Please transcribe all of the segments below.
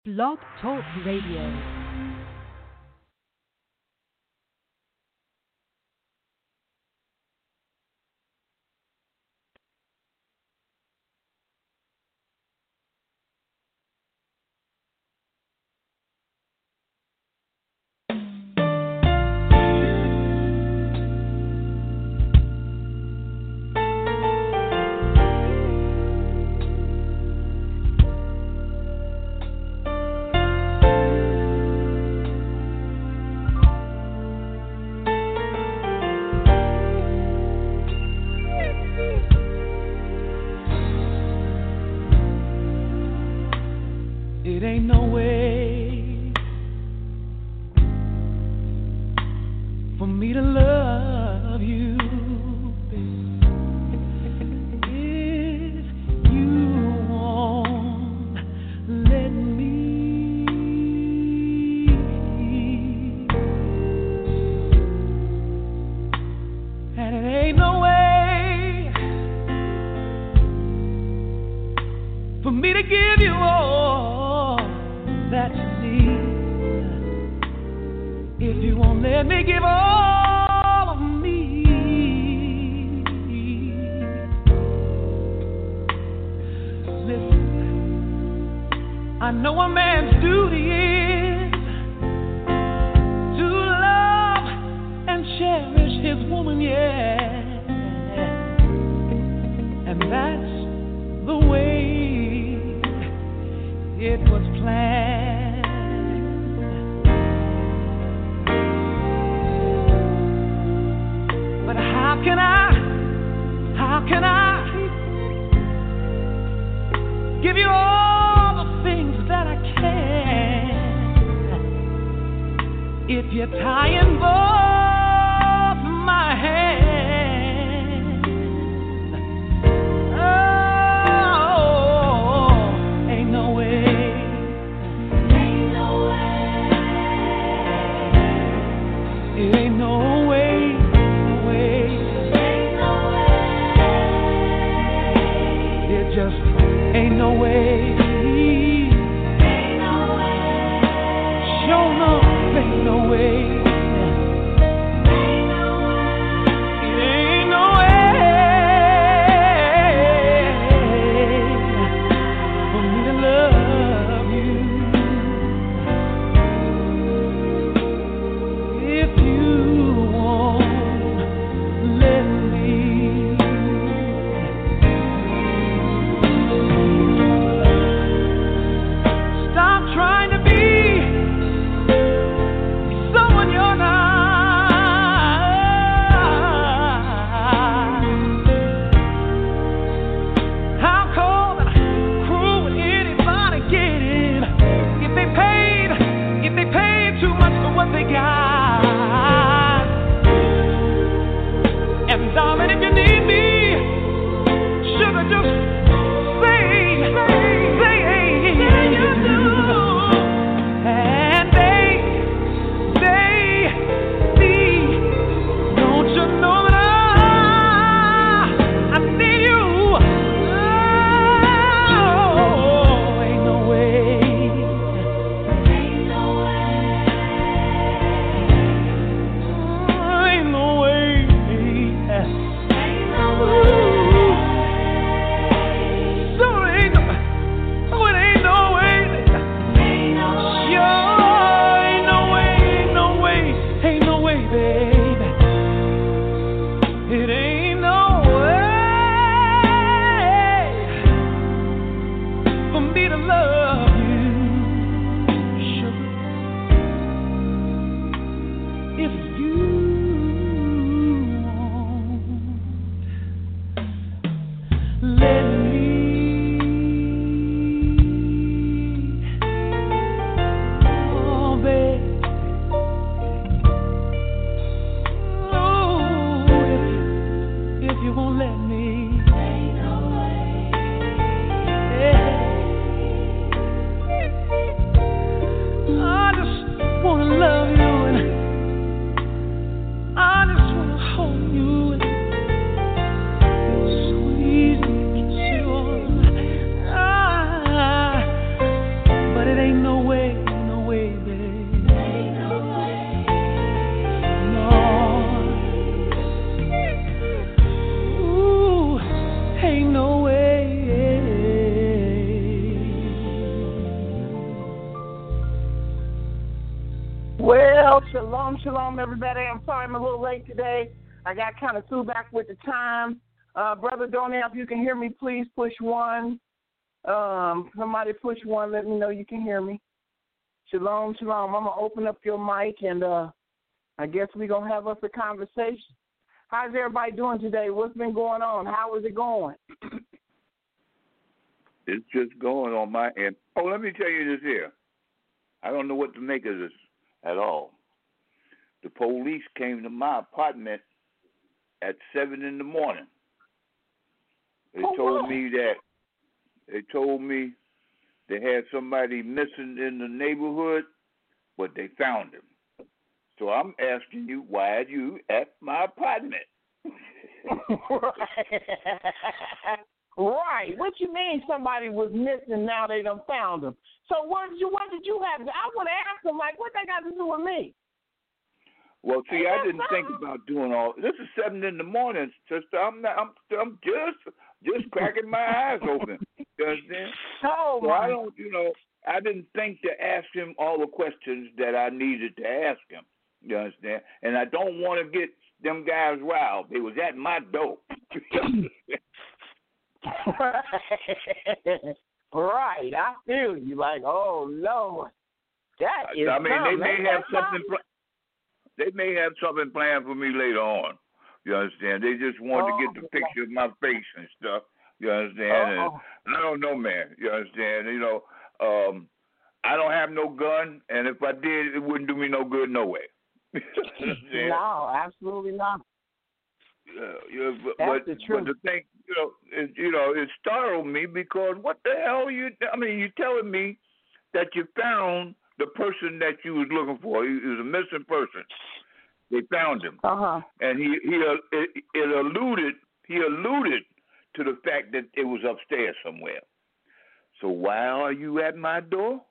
Blog Talk Radio. It ain't no way for me to love you, babe, if you won't let me. And it ain't no way for me to give you all that you need if you won't let me give all of me. Listen, I know a man's duty is to love and cherish his woman, yeah, and that's the way it was planned. But how can I give you all the things that I can if you're tying both my hands? Oh, ain't no way. It ain't no way, no way. Ain't no way. It just ain't no way. Ain't no way. Sure enough, ain't no way. way, no way, babe. Ain't no way. No. Ooh, ain't no way. Well, shalom, shalom, everybody. I'm sorry I'm a little late today. I got kind of threw back with the time. Brother Donell, if you can hear me, please push 1. Somebody push 1. Let me know you can hear me. Shalom, shalom. I'm going to open up your mic, and I guess we're going to have us a conversation. How's everybody doing today? What's been going on? How is it going? It's just going on my end. Oh, let me tell you this here. I don't know what to make of this at all. The police came to my apartment at 7 in the morning. They told me they had somebody missing in the neighborhood, but they found him. So I'm asking you, why are you at my apartment? Right. What you mean somebody was missing, now they done found him? So what did you have? I would have asked them, like, what they got to do with me? Well, see, I didn't think about doing all. This is 7 in the morning, sister. I'm just cracking my eyes open. You understand? Oh, so I don't, I didn't think to ask him all the questions that I needed to ask him. You understand? And I don't want to get them guys riled. They was at my door. Right. I feel you. Like, oh Lord, that is. I mean, they may have something. They may have something planned for me later on. You understand? They just wanted to get the picture of my face and stuff. You understand? And I don't know, man. You understand? I don't have no gun, and if I did, it wouldn't do me no good no way. No, absolutely not. But the thing, it startled me because what the hell you're telling me that you found the person that you was looking for. He was a missing person. They found him, and he alluded to the fact that it was upstairs somewhere. So why are you at my door?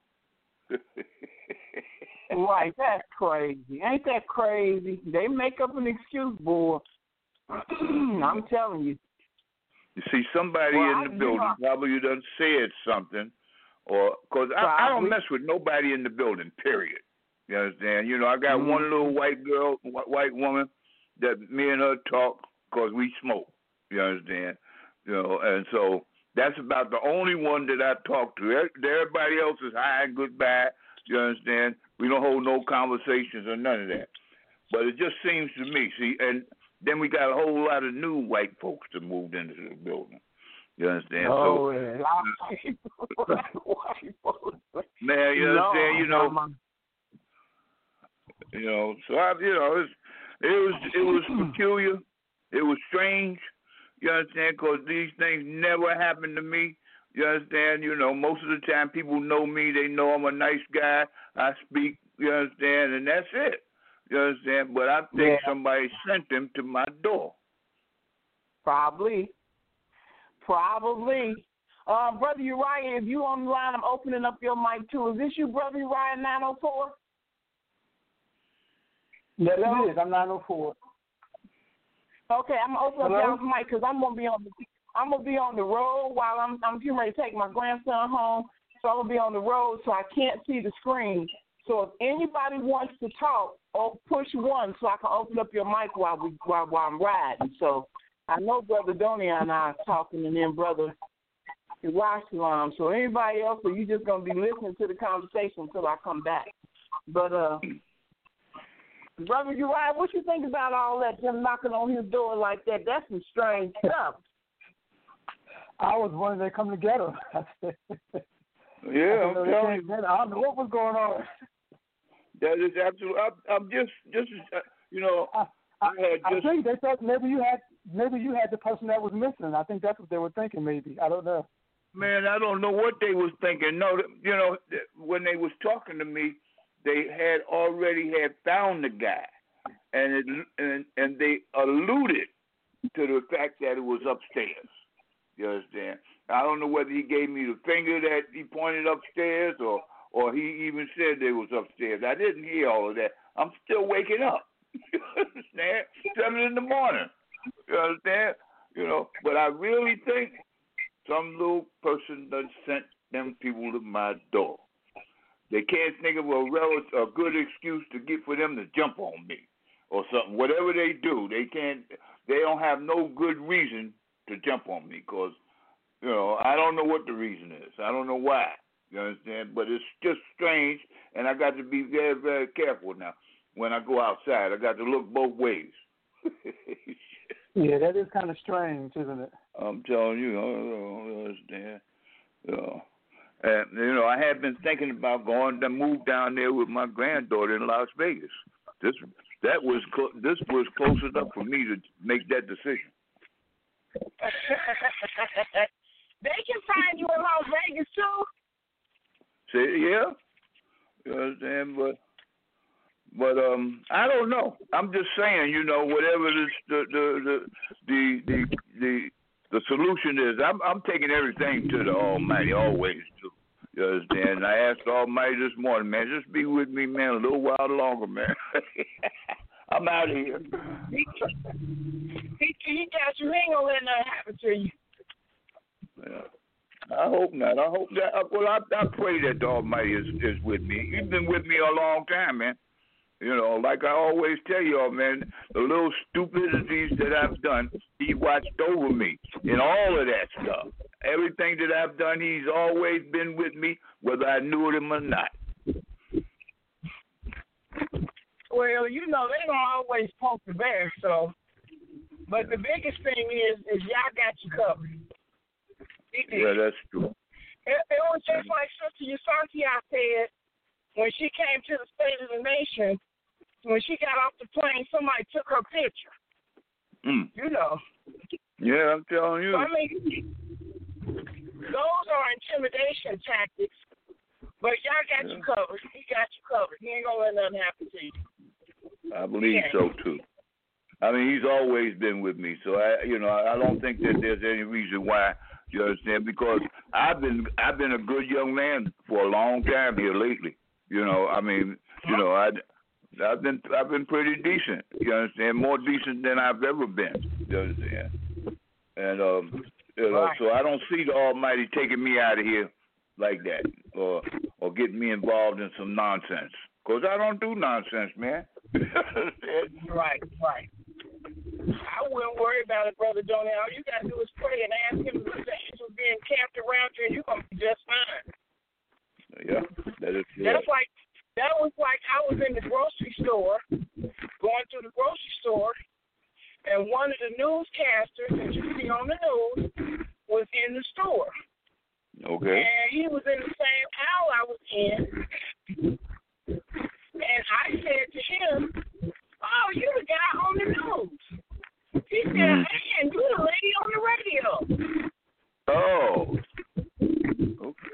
Right, that's crazy. Ain't that crazy? They make up an excuse, boy. I'm telling you. You see, somebody in the building probably done said something, or because I don't mess with nobody in the building. Period. You understand? I got one little white woman that me and her talk because we smoke. You understand? And so that's about the only one that I talk to. Everybody else is hi and goodbye. You understand? We don't hold no conversations or none of that. But it just seems to me, and then we got a whole lot of new white folks that moved into the building. You understand? Oh, man, you understand? So it was peculiar. It was strange. You understand? Because these things never happened to me. You understand? Most of the time people know me. They know I'm a nice guy. I speak. You understand? And that's it. You understand? But I think somebody sent them to my door. Probably. Brother Uriah, if you on the line, I'm opening up your mic too. Is this you, Brother Uriah 904? Yes, it is. I'm 904. Okay, I'm gonna open up y'all's mic because I'm gonna be on the road while I'm getting ready to take my grandson home. So I'm gonna be on the road, so I can't see the screen. So if anybody wants to talk, push 1 so I can open up your mic while I'm riding. So I know Brother Donnie and I are talking, and then Brother Elijah. So anybody else, or you just gonna be listening to the conversation until I come back. But Brother Uriah, what you think about all that? Them knocking on his door like that? That's some strange stuff. I was wondering they come together. Yeah, I'm telling you. I don't know what was going on. That is absolutely. I'm just I think they thought maybe you had the person that was missing. I think that's what they were thinking. Maybe I don't know. Man, I don't know what they was thinking. No, when they was talking to me, they had already found the guy, and they alluded to the fact that it was upstairs. You understand? I don't know whether he gave me the finger that he pointed upstairs or or he even said they was upstairs. I didn't hear all of that. I'm still waking up. You understand? 7 in the morning. You understand? You know, but I really think some little person done sent them people to my door. They can't think of a good excuse to get for them to jump on me or something. Whatever they do, they don't have no good reason to jump on me because, you know, I don't know what the reason is. I don't know why. You understand? But it's just strange, and I got to be very, very careful now. When I go outside, I got to look both ways. Yeah, that is kind of strange, isn't it? I'm telling you, I don't understand. You know. And, you know, I had been thinking about going to move down there with my granddaughter in Las Vegas. This was close enough for me to make that decision. They can find you in Las Vegas too. See, yeah, you understand, but I don't know. I'm just saying, you know, whatever the solution is, I'm taking everything to the Almighty always too. You understand? And I asked the Almighty this morning, man, just be with me, man, a little while longer, man. I'm out of here. He got you. He ain't gonna let nothing happen to you. Yeah. I hope not. I hope that. Well, I pray that the Almighty is with me. He's been with me a long time, man. You know, like I always tell y'all, man, the little stupidities that I've done, he watched over me in all of that stuff. Everything that I've done, he's always been with me, whether I knew him or not. Well, you know, they don't always poke the bear, so. But the biggest thing is y'all got you covered. Yeah, that's true. It was just like Sister Yasanti I said, when she came to the State of the Nation, when she got off the plane, somebody took her picture. You know. Yeah, I'm telling you. So, I mean, those are intimidation tactics, but y'all got you covered. He got you covered. He ain't going to let nothing happen to you. I believe so, too. I mean, he's always been with me, so I don't think that there's any reason why. You understand? Because I've been a good young man for a long time here lately. You know, I mean, you know, I've been pretty decent. You understand? More decent than I've ever been. You understand? And you know, so I don't see the Almighty taking me out of here like that, or getting me involved in some nonsense. Because I don't do nonsense, man. Right. I wouldn't worry about it, Brother Donnie. All you got to do is pray and ask him if the angels being camped around you, and you're going to be just fine. Yeah, that is true. That was like I was in the grocery store, going through the grocery store, and one of the newscasters that you see on the news was in the store. Okay. And he was in the same aisle I was in. And I said to him, "Oh, you the guy on the news." He said, "Hey, and you the lady on the radio." Oh. Okay.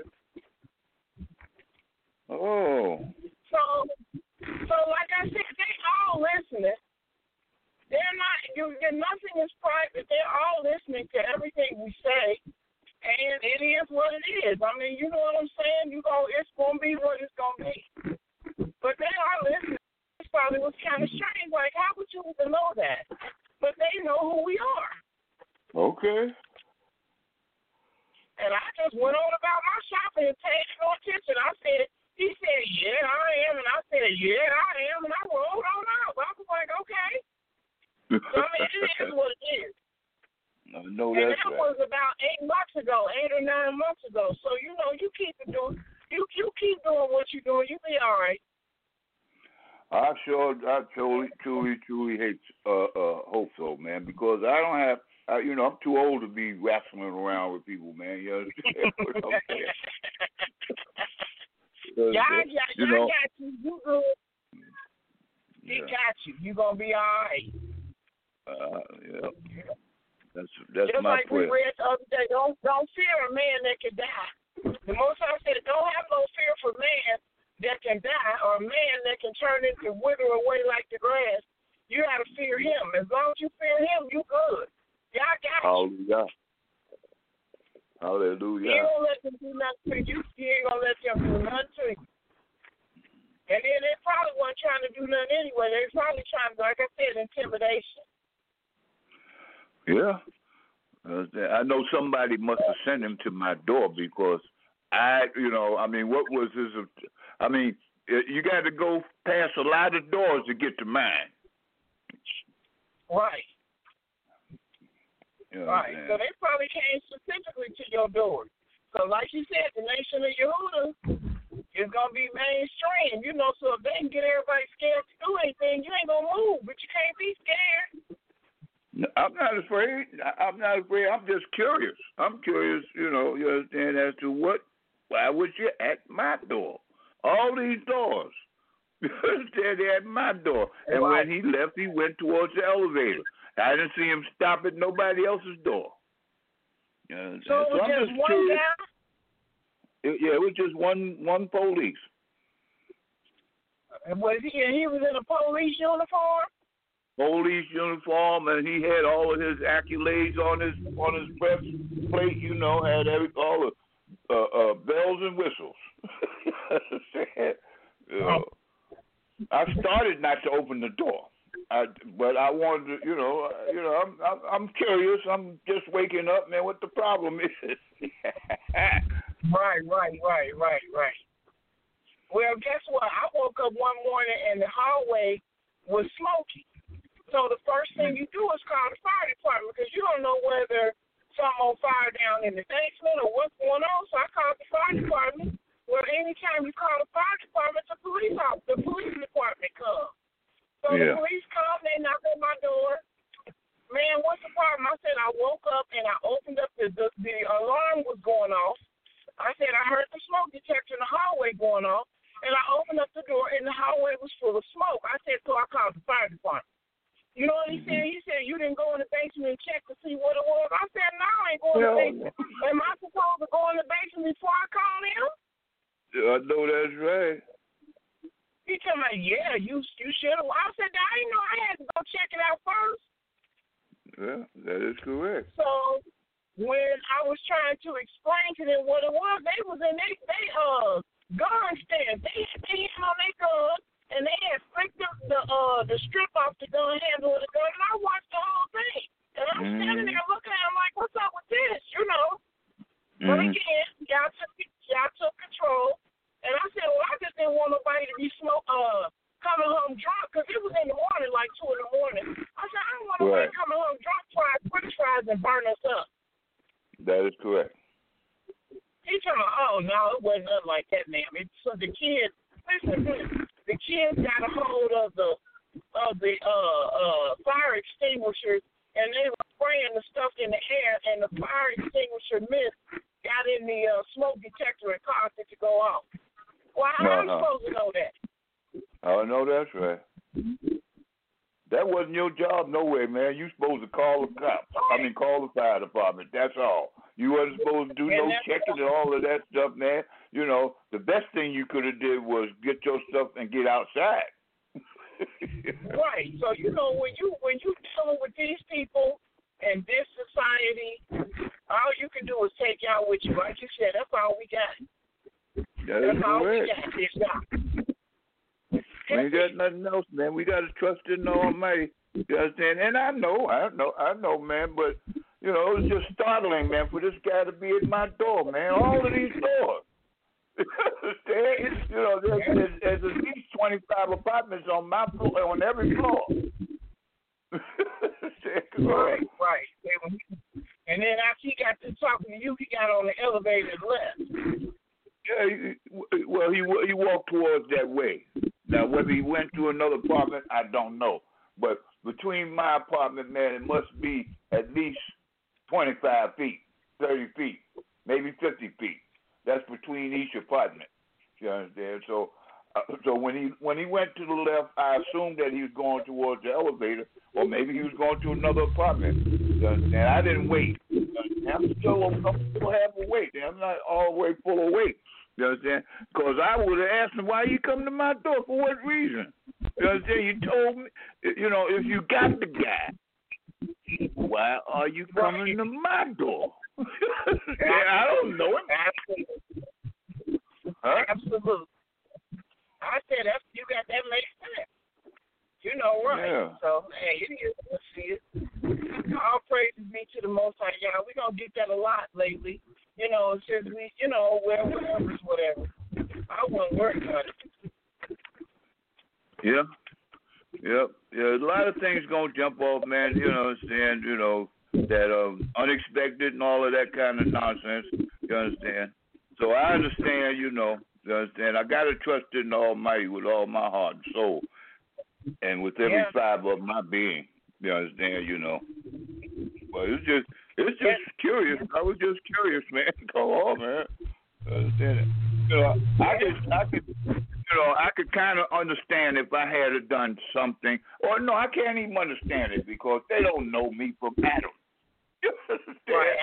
Oh. So like I said, they all listening. They're not. Nothing is private. They're all listening to everything we say, and it is what it is. I mean, you know what I'm saying? It's gonna be what it's gonna be. But they are listening. I thought it was kind of strange. Like, how would you even know that? But they know who we are. Okay. And I just went on about my shopping and paid no attention. He said, "Yeah, I am," and I said, "Yeah, I am," and I rolled on out. I was like, okay. So, I mean, it is what it is. I know and that's that right. was about 8 or 9 months ago. So, you know, you keep doing what you're doing, you'll be all right. I truly hate hope so, man, because I don't have, I'm too old to be wrestling around with people, man. You understand what I'm saying? Y'all got you. You good. He got you. You gonna be all right. Yeah. That's just my like prayer. We read the other day. Don't fear a man that can die. The Most High said, "Don't have no fear for man that can die, or a man that can turn into wither away like the grass. You gotta fear him. As long as you fear him, you good. Y'all got you." Hallelujah. Hallelujah. You ain't gonna let them do nothing to you. You ain't gonna let them do nothing to you. And then they probably weren't trying to do nothing anyway. They were probably trying to, like I said, intimidation. Yeah. I know somebody must have sent him to my door because what was his? You got to go past a lot of doors to get to mine. Right. You know right. So they probably came specifically to your door. So like you said, the Nation of Yehuda is going to be mainstream, so if they can get everybody scared to do anything, you ain't going to move, but you can't be scared. No, I'm not afraid. I'm just curious. I'm curious, you understand, as to why was you at my door? All these doors. You understand, they're at my door. And when he left, he went towards the elevator. I didn't see him stop at nobody else's door. So it was just one guy? It was just one police. And he was in a police uniform? Police uniform, and he had all of his accolades on his breastplate. Had all the bells and whistles. I started not to open the door, but I wanted to. I'm curious. I'm just waking up, man. What the problem is? Right. Well, guess what? I woke up one morning and the hallway was smoky. So the first thing you do is call the fire department because you don't know whether something on fire down in the basement or what's going on. So I called the fire department. Well, anytime you call the fire department, the police department comes. So the police come, they knock on my door. Man, what's the problem? I said I woke up and I opened up the alarm was going off. I said I heard the smoke detector in the hallway going off, and I opened up the door and the hallway was full of smoke. I said, so I called the fire department. You know what he said? He said, you didn't go in the basement and check to see what it was. I said, no, I ain't going in the basement. Am I supposed to go in the basement before I call him? I know that's right. He told me, yeah, you should have. I said, I didn't know I had to go check it out first. Yeah, that is correct. So when I was trying to explain to them what it was, they was in they gun stand. They had on their gun. And they had flicked the strip off the gun handle of the gun, and I watched the whole thing. And I'm standing there looking at them like, what's up with this, But again, y'all took control. And I said, well, I just didn't want nobody to be coming home drunk, because it was in the morning, like 2 in the morning. I said, I don't want nobody coming home drunk, fried french fries, and burn us up. That is correct. He told me, oh, no, it wasn't nothing like that, ma'am. So the kids, listen to me. The kids got a hold of the fire extinguishers, and they were spraying the stuff in the air, and the fire extinguisher mist got in the smoke detector and caused it to go off. Well, how am I supposed to know that? I know that's right. That wasn't your job, no way, man. You supposed to call the cops. Call the fire department. That's all. You wasn't supposed to do no checking and all of that stuff, man. The best thing you could have did was get your stuff and get outside. Right. So when you dealing with these people and this society, all you can do is take y'all with you. Like you said, that's all we got. That's all correct. we got. We ain't got nothing else, man. We got to trust in the Almighty. You understand? And I know, man. But it's just startling, man, for this guy to be at my door, man. All of these doors. There's at least 25 apartments on my floor, on every floor. Right. And then after he got to talking to you, he got on the elevator and left. Yeah, well, he walked towards that way. Now, whether he went to another apartment, I don't know. But between my apartment, man, it must be at least 25 feet, 30 feet, maybe 50 feet. That's between each apartment. You understand? So when he went to the left, I assumed that he was going towards the elevator, or maybe he was going to another apartment. You understand? I didn't wait. I'm still half awake. I'm not all the way full awake. You understand? Because I would have asked him, why you come to my door? For what reason? You understand? You told me, if you got the guy, why are you coming to my door? I don't know it. Absolutely. Huh? Absolutely. I said that makes sense. You know, right? Yeah. So hey, it is. Let's see it. All praises be to the Most High. Yeah, we gonna get that a lot lately. You know, since we, well, whatever. I wouldn't worry about it. Yeah. Yep. Yeah, a lot of things gonna jump off, man. You understand? That unexpected and all of that kind of nonsense. You understand? So I understand. You understand? I gotta trust in the Almighty with all my heart and soul, and with every fiber of my being. You understand? But it's just curious. I was just curious, man. Go on, man. Understand it? I could kind of understand if I had done something, or no, I can't even understand it because they don't know me from Adam. Right,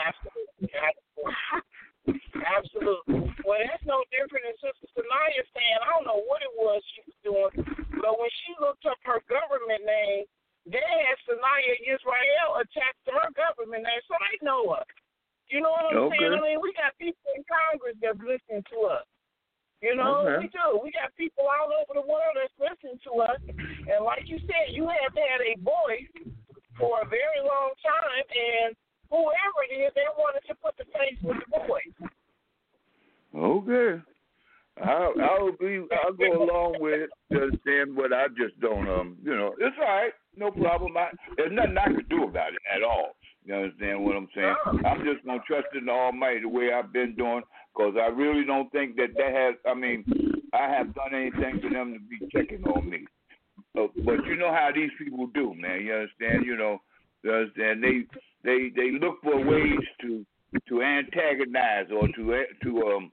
absolutely. Well, that's no different than Sister Sanaya saying, I don't know what it was she was doing, but when she looked up her government name, they had Sanaya Israel attached to her government name, so they know us. You know what I'm saying? I mean, we got people in Congress that's listening to us. We do. We got people all over the world that's listening to us. And like you said, you have had a voice for a very long time, and whoever it is, they wanted to put the face with the voice. Okay. I'll agree. I'll go along with it. Understand, but I just don't. It's all right. No problem. There's nothing I can do about it at all. You understand what I'm saying? I'm just gonna trust in the Almighty the way I've been doing, because I really don't think that has. I have done anything for them to be checking on me. But you know how these people do, man. You understand? You understand? They look for ways to antagonize or to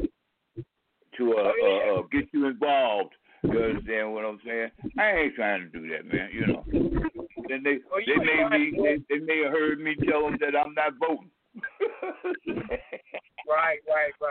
get you involved. You understand what I'm saying? I ain't trying to do that, man. Then they may have heard me tell them that I'm not voting. Right.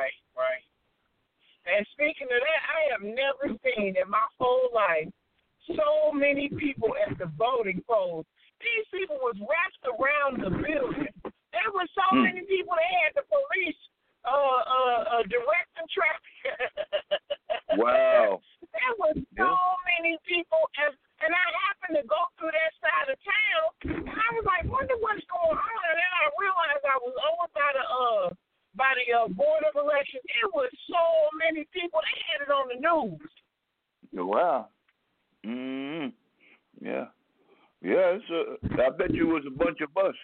And speaking of that, I have never seen in my whole life so many people at the voting polls. These people was wrapped around the building. There were so many people they had the police directing traffic. Wow. There was so many people, and I happened to go through that side of town, and I was like, wonder what's going on, and then I realized I was over by the Board of Elections. It was so many people, they had it on the news. Wow. Yeah. Yeah, I bet you it was a bunch of us.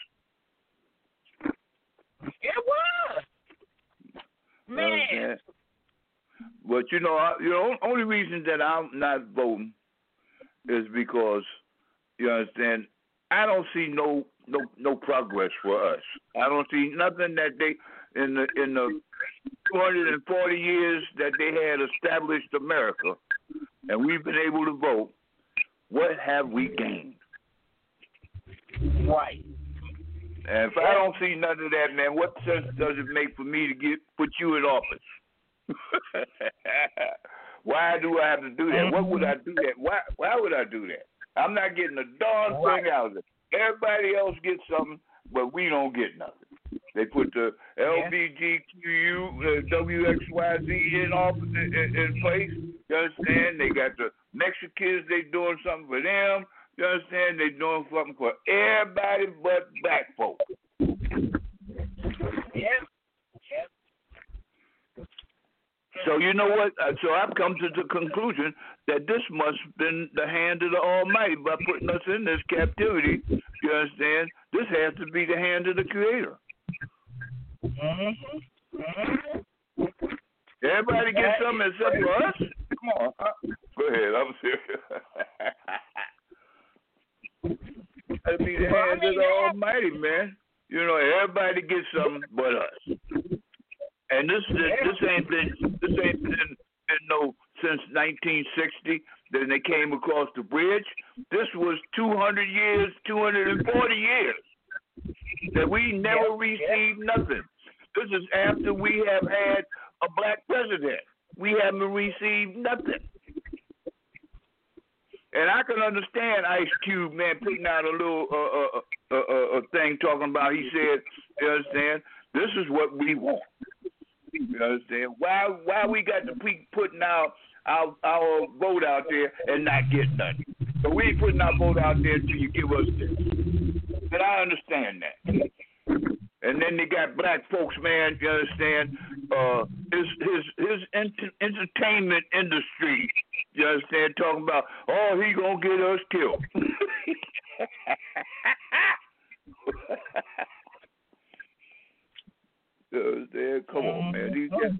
It was. Man. But only reason that I'm not voting is because, you understand, I don't see no progress for us. I don't see nothing that they in the 240 years that they had established America, and we've been able to vote. What have we gained? Right. And if I don't see none of that, man, what sense does it make for me to put you in office? Why do I have to do that? What would I do that? Why would I do that? I'm not getting a darn thing out of it. Everybody else gets something, but we don't get nothing. They put the LBGQ, WXYZ in place. You understand? They got the Mexicans. They doing something for them. You understand? They doing something for everybody but black folk. Yeah. So you know what? So I've come to the conclusion that this must have been the hand of the Almighty by putting us in this captivity. You understand? This has to be the hand of the Creator. Everybody gets something except for us? Come on. Go ahead. I'm serious. That'd be the hand of the Almighty, man. Everybody gets something but us. And this ain't been no since 1960. Then they came across the bridge. This was 240 years that we never received nothing. This is after we have had a black president. We haven't received nothing. And I can understand Ice Cube, man, putting out a little thing talking about, he said, you understand, This is what we want. You understand? Why we got to be putting our vote out there and not get nothing? So we ain't putting our vote out there until you give us this. And I understand that. And then they got black folks, man. You understand? His entertainment industry. You understand? Talking about, oh, he gonna get us killed. You understand? Come on, man. These guys.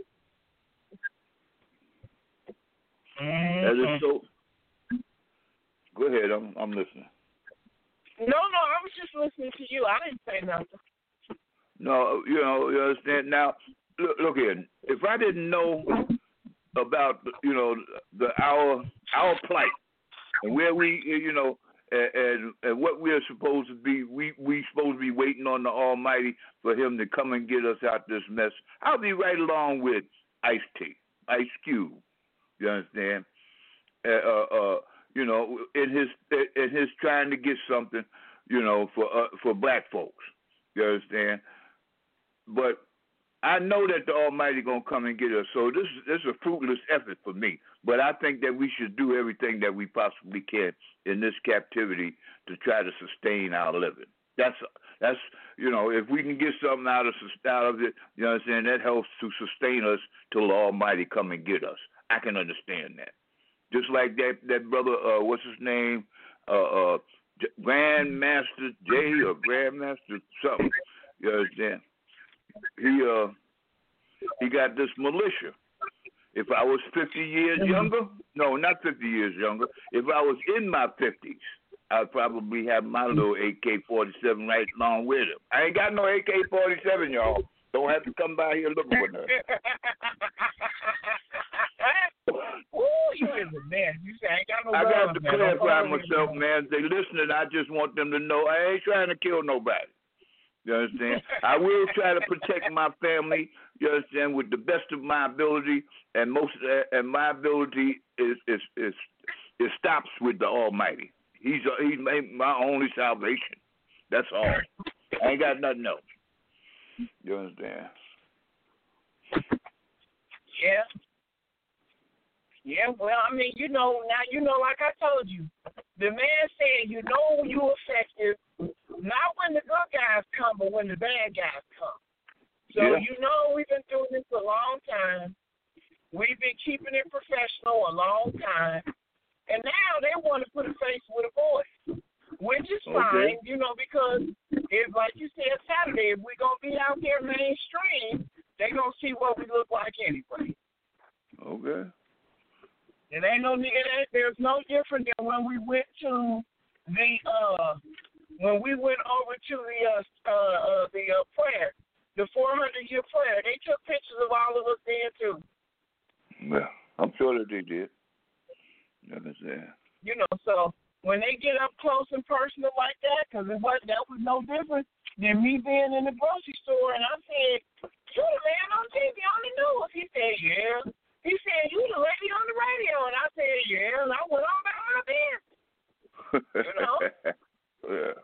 That is so. Go ahead. I'm listening. No, I was just listening to you. I didn't say nothing. No, you understand. Now, look here. If I didn't know about, our plight and where we, and what we are supposed to be, we supposed to be waiting on the Almighty for Him to come and get us out this mess. I'll be right along with Ice-T, Ice Cube. You understand? In his trying to get something, for black folks. You understand? But I know that the Almighty gonna come and get us. So this is a fruitless effort for me. But I think that we should do everything that we possibly can in this captivity to try to sustain our living. That's if we can get something out of it, you understand, that helps to sustain us till the Almighty come and get us. I can understand that. Just like that brother, what's his name, Grandmaster J or Grandmaster something. You understand? He got this militia. If I was 50 years younger, no, not 50 years younger. If I was in my 50s, I'd probably have my little AK-47 right along with him. I ain't got no AK-47, y'all. Don't have to come by here looking for nothing. Ooh, you is a man. You say I ain't got no I got to man. clarify myself, man. They listening. I just want them to know I ain't trying to kill nobody. You understand? I will try to protect my family. You understand? With the best of my ability, and my ability is stops with the Almighty. He's my only salvation. That's all. I ain't got nothing else. You understand? Yeah. Yeah, well, I mean, now like I told you, the man said, you effective, not when the good guys come, but when the bad guys come. So, we've been doing this a long time. We've been keeping it professional a long time. And now they want to put a face with a voice, which is fine, because if, like you said Saturday, if we're going to be out there mainstream, they're going to see what we look like anyway. Okay. There's no different than when we went to when we went over to the prayer, the 400-year prayer. They took pictures of all of us there too. Yeah, I'm sure that they did. You understand? So when they get up close and personal like that, because that was no different than me being in the grocery store, and I said, "You the man on TV on the news?" He said, "Yeah." He said, "You the lady on the radio," and I said, "Yeah," and I went on about my business. Yeah.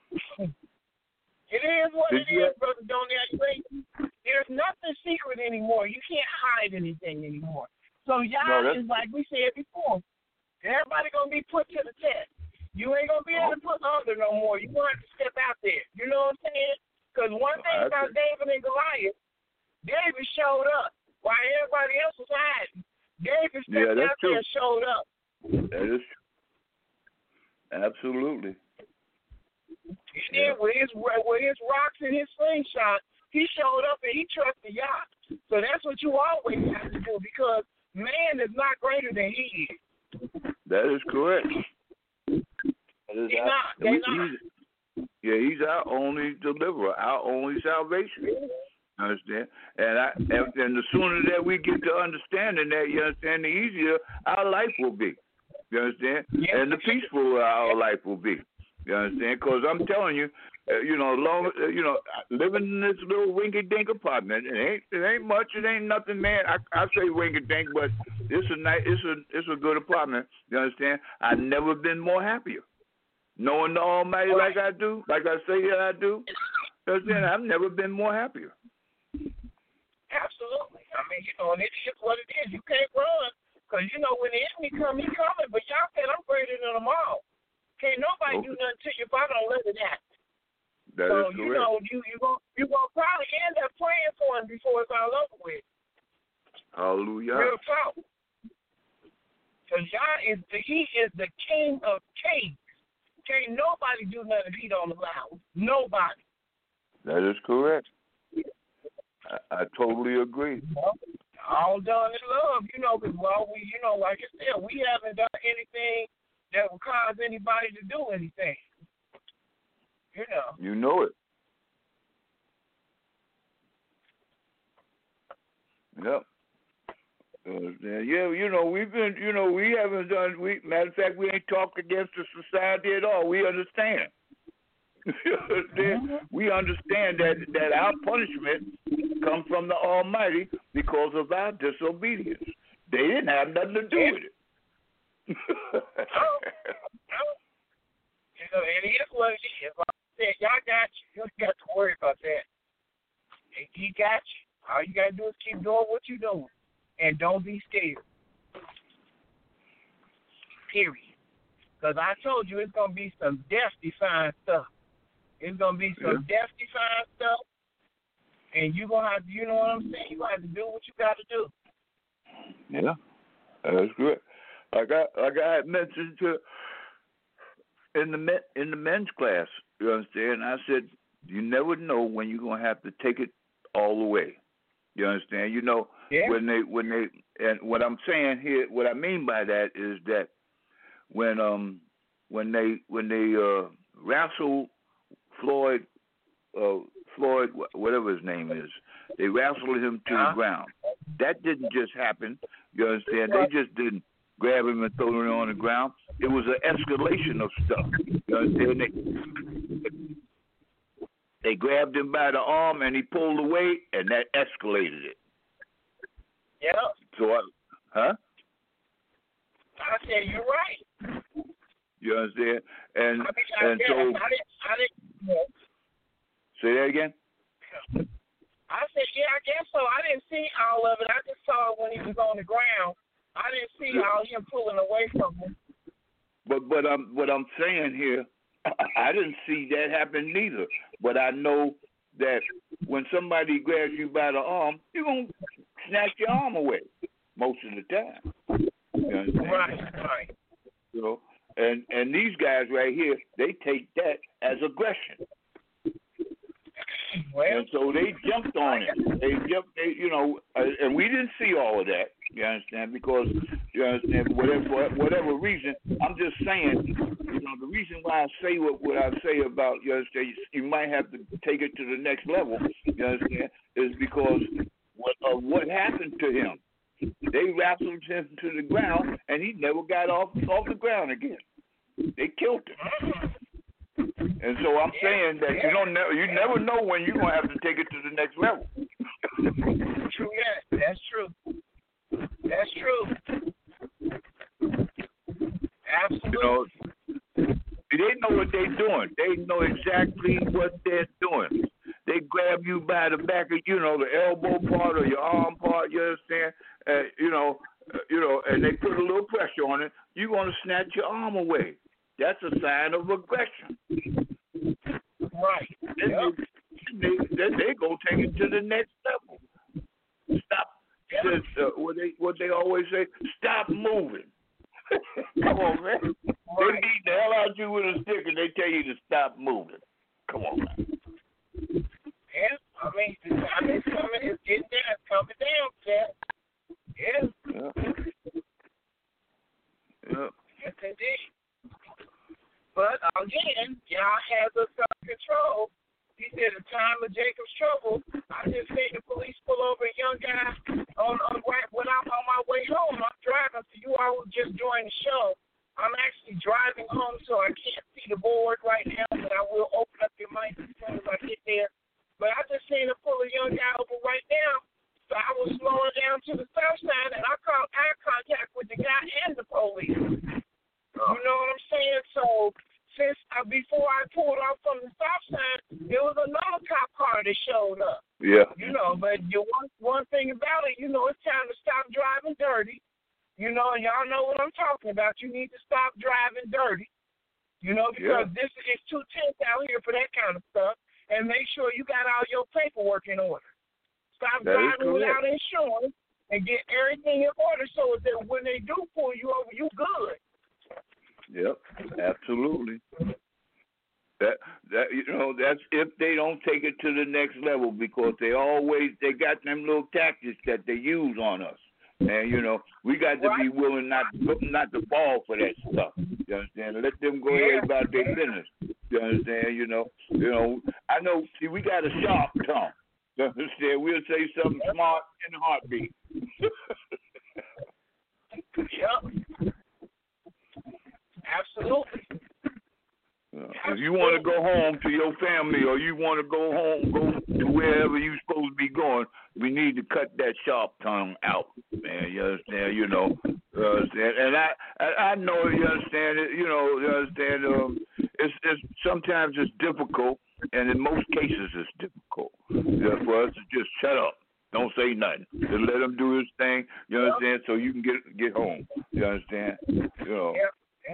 It is what it is, Brother Donnie. There's nothing secret anymore. You can't hide anything anymore. So y'all is like we said before. Everybody gonna be put to the test. You ain't gonna be able to put under no more. You gonna have to step out there. You know what I'm saying? Because one thing about David and Goliath, David showed up while everybody else was hiding. David stepped out there and showed up. That is true. Absolutely. And then with his rocks and his slingshot, he showed up and he trusted Yah. So that's what you always have to do, because man is not greater than he is. That is correct. He's not. He's our only deliverer, our only salvation. Understand? And the sooner that we get to understanding that, you understand, the easier our life will be. You understand? Yeah. And the peaceful our life will be. You understand? Because I'm telling you, living in this little rinky-dink apartment, it ain't much, it ain't nothing, man. I say rinky-dink, but it's a good apartment. You understand? I've never been more happier. Knowing the Almighty like I do, like I say that I do, you understand? I've never been more happier. Absolutely. I mean, and it is what it is. You can't run because, when the enemy come, he coming. But y'all said I'm greater than them all. Can't nobody do nothing to you if I don't let it happen. That so, is correct. you gonna probably end up praying for him before it's all over with. Hallelujah. Real talk. Because he is the King of Kings. Can't nobody do nothing if he don't allow it. Nobody. That is correct. I totally agree. All done in love, because we, like I said, we haven't done anything that would cause anybody to do anything. You know it. Yep. We've been, we haven't done, matter of fact, we ain't talked against the society at all. We understand. We understand that our punishment comes from the Almighty because of our disobedience. They didn't have nothing to do with it. And it is what it is. Like I said, y'all got you. You don't got to worry about that. He got you. All you got to do is keep doing what you're doing. And don't be scared. Period. Because I told you it's going to be some death-defying stuff. It's going to be some death-defying stuff. And you're going to have to, you know what I'm saying? You're going to have to do what you got to do. Yeah. That's good. Like I had mentioned in the men's class, you understand? I said, you never know when you're going to have to take it all the way. You understand? When they and what I'm saying here, what I mean by that is that when they wrestled Floyd, whatever his name is, they wrestled him to the ground. That didn't just happen. You understand? They just didn't grab him and throw him on the ground. It was an escalation of stuff. You understand? They grabbed him by the arm and he pulled away, and that escalated it. Yeah. So, I said you're right. You understand? And I didn't. Say that again. I said, I guess so. I didn't see all of it. I just saw it when he was on the ground. I didn't see all him pulling away from him. But what I'm saying here, I didn't see that happen neither. But I know that when somebody grabs you by the arm, you're going to snatch your arm away most of the time. You understand? Right. And these guys right here, they take that as aggression. Well, and so they jumped on it. And we didn't see all of that. You understand? Because for whatever reason, I'm just saying. The reason why I say what I say about you might have to take it to the next level. You understand? Is because what happened to him. They wrestled him to the ground, and he never got off the ground again. They killed him. And so I'm saying that you never know when you're gonna have to take it to the next level. True, yeah, that's true. That's true. Absolutely. They know what they're doing. They know exactly what they're doing. They grab you by the back of the elbow part or your arm part. You understand? And they put a little pressure on it. You're gonna snatch your arm away. That's a sign of aggression. Right. Then they go take it to the next level. Stop. What they always say, stop moving. Come on, man. Right. They beat the hell out of you with a stick and they tell you to stop moving. Come on, man. Yeah, I mean, it's getting down, it's coming down, Chad. Yeah. Yes, indeed. But again, y'all has us under control. He said, "The time of Jacob's trouble." I just seen the police pull over a young guy when I'm on my way home. I'm driving, so you all will just join the show. I'm actually driving home, so I can't see the board right now, but I will open up your mic as soon as I get there. But I just seen him pull a young guy over right now, so I was slowing down to the stop sign, and I caught eye contact with the guy and the police. You know what I'm saying? So since before I pulled off from the stop sign, there was another cop car that showed up. Yeah. But one thing about you need to stop driving dirty, because this is too tense out here for that kind of stuff, and make sure you got all your paperwork in order. Stop driving without insurance and get everything in order so that when they do pull you over, you good. Yep, absolutely. That's if they don't take it to the next level, because they got them little tactics that they use on us. And we got to be willing not to fall for that stuff. You understand? Let them go ahead about their business. You understand? I know. See, we got a sharp tongue. You understand? We'll say something smart in a heartbeat. Yep. Absolutely. If you want to go home to your family, or you want to go to wherever you're supposed to be going, we need to cut that sharp tongue out, man. You understand? And I know you understand it. You understand. It's sometimes it's difficult, and in most cases it's difficult for us to just shut up. Don't say nothing. Just let him do his thing. You understand? So you can get home. You understand? Yep.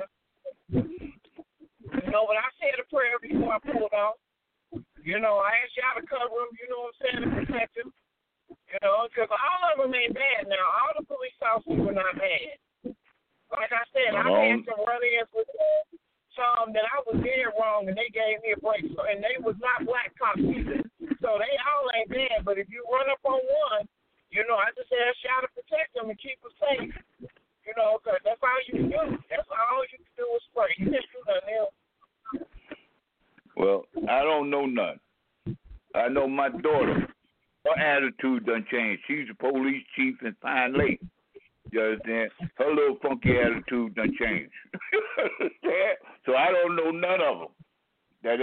When I said a prayer before I pulled off, I asked y'all to cover him, to protect him, because all of them ain't bad now. All the police officers were not bad. Like I said, I had some run-ins with some that I was dead wrong, and they gave me a break, and they was not black cops either. So they all ain't bad, but if you run up on one, I just asked y'all to protect them and keep them safe. Because that's all you can do. That's all you can do is pray. You can't do nothing else. Well, I don't know none. I know my daughter, her attitude done changed. She's a police chief in Pine Lake. You understand? Her little funky attitude done changed. So I don't know none of them that's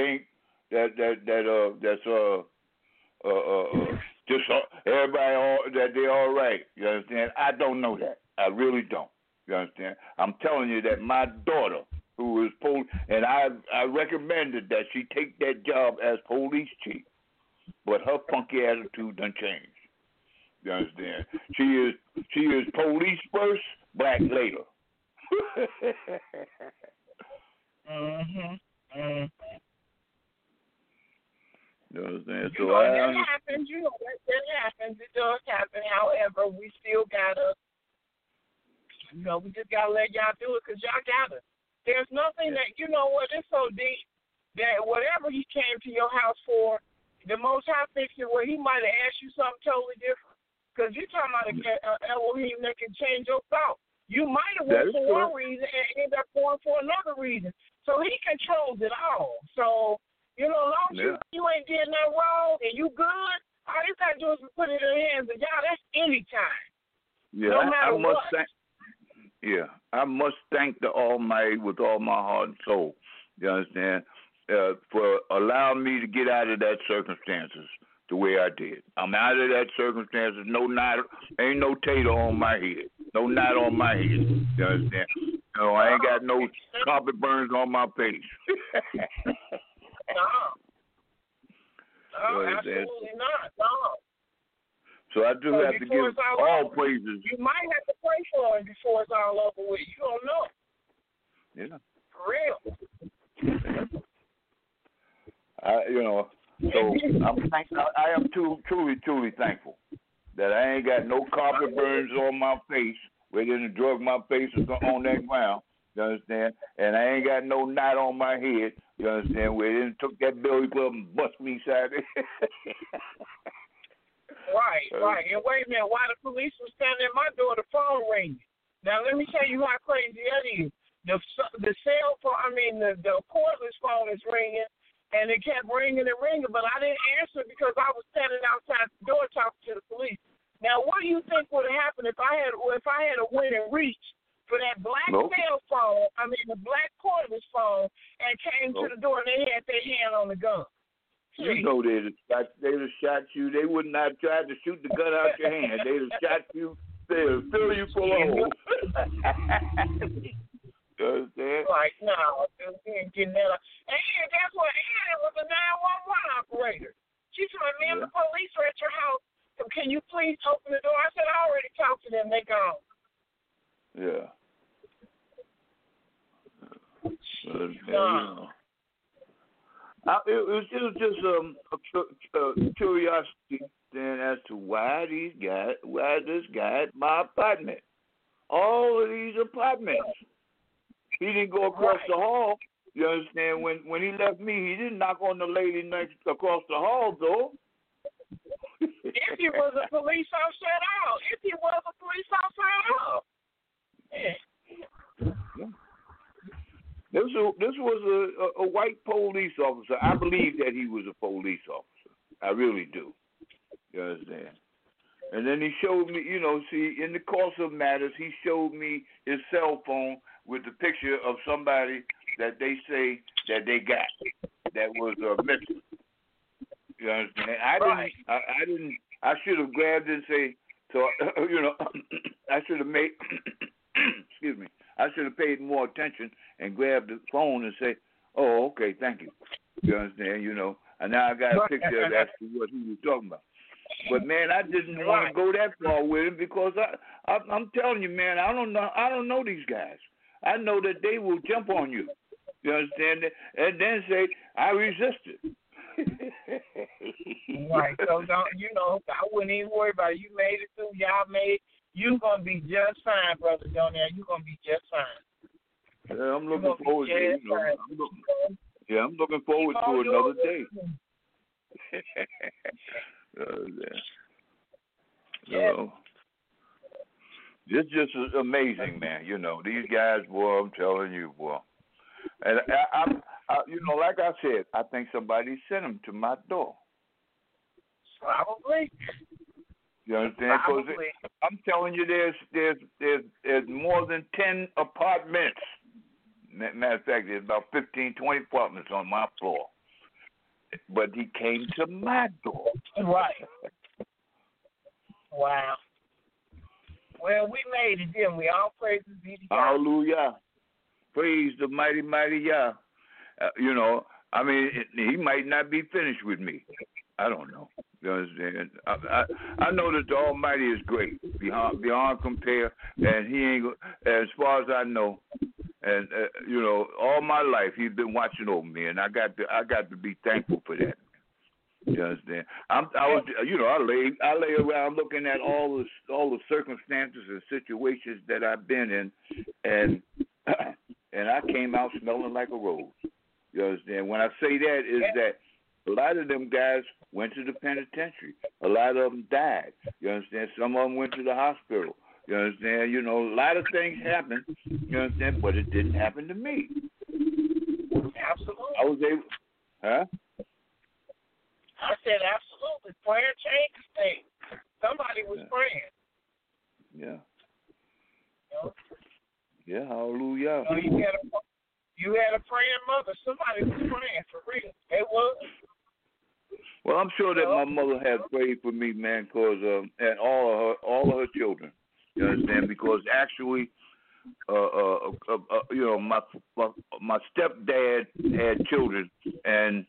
just everybody that they're all right. You understand? I don't know that. I really don't. You understand? I'm telling you that my daughter, who is police, and I recommended that she take that job as police chief, but her funky attitude done changed. You understand? She is police first, black later. You understand? So that happens. That happens. It does happen. However, we still gotta. We just gotta let y'all do it because y'all got it. There's nothing that, it's so deep that whatever he came to your house for, the Most High fixed it where he might have asked you something totally different. Because you're talking about Elohim that can change your thought. You might have went for one reason and end up going for another reason. So he controls it all. So, as long as you ain't getting that wrong and you good, all you got to do is put it in the hands of y'all. That's any time. Yeah, no matter what. I must thank the Almighty with all my heart and soul. You understand? For allowing me to get out of that circumstances the way I did. I'm out of that circumstances. No knot, ain't no tater on my head. No knot on my head. You understand? I ain't got no carpet burns on my face. No, absolutely not. No. So I do have to give all praises. You might have to pray for him before it's all over with. You don't know. Yeah. For real. I am truly thankful that I ain't got no carpet burns on my face where they didn't drug my face on that ground. You understand? And I ain't got no knot on my head. You understand? Where they didn't took that billy club and bust me side. Right. And wait a minute, why the police was standing at my door, the phone ringing. Now, let me tell you how crazy that is. The cell phone, the cordless phone is ringing, and it kept ringing, but I didn't answer because I was standing outside the door talking to the police. Now, what do you think would have happened if I had went and reached for that black cell phone, the black cordless phone, and came to the door and they had their hand on the gun? You know they'd have shot you. They would not have tried to shoot the gun out your hand. They'd have shot you. They'd have filled you full of holes. Right, no, getting that up. And that's what, and it was a 911 operator. She told me, the police are at your house. So can you please open the door? I said, I already talked to them. They gone. Yeah. It was just a curiosity then as to why this guy at my apartment. All of these apartments. He didn't go across the hall. You understand? When he left me, he didn't knock on the lady next across the hall, though. If he was a police officer Yeah. This was a white police officer. I believe that he was a police officer. I really do. You understand? And then he showed me, in the course of matters, he showed me his cell phone with the picture of somebody that they say that they got that was missing. You understand? I should have grabbed it and say, I should have made, excuse me, I should have paid more attention and grabbed the phone and say, oh, okay, thank you. You understand? And now I got a picture of that's what he was talking about. But man, I didn't want to go that far with him because I'm telling you, man, I don't know these guys. I know that they will jump on you. You understand? And then say, I resisted. Right. So I wouldn't even worry about it. You made it through. Y'all made it. You're gonna be just fine, brother Donnell. You're gonna be just fine. Yeah, I'm looking forward to it. I'm looking forward to another day. It's just amazing, man. These guys, boy, I'm telling you, boy. And I like I said, I think somebody sent them to my door. Probably. You understand? Because I'm telling you, there's more than 10 apartments. Matter of fact, there's about 15, 20 apartments on my floor. But he came to my door. Right. Wow. Well, we made it, didn't we? All praises be to God. Hallelujah. Praise the mighty, mighty Yah. He might not be finished with me. I don't know. You understand? I know that the Almighty is great, beyond compare, and He ain't. As far as I know, and all my life He's been watching over me, and I got to be thankful for that. You understand? I lay around looking at all the circumstances and situations that I've been in, and I came out smelling like a rose. You understand? When I say that is that a lot of them guys went to the penitentiary. A lot of them died. You understand? Some of them went to the hospital. You understand? A lot of things happened. You understand? But it didn't happen to me. Absolutely. I was able, huh? I said absolutely. Prayer changes things. Somebody was praying. Yeah. Yeah, hallelujah. You had a praying mother. Somebody was praying for real. It was. Well, I'm sure that my mother has prayed for me, man, because and all of her children. You understand? Because actually, my stepdad had children, and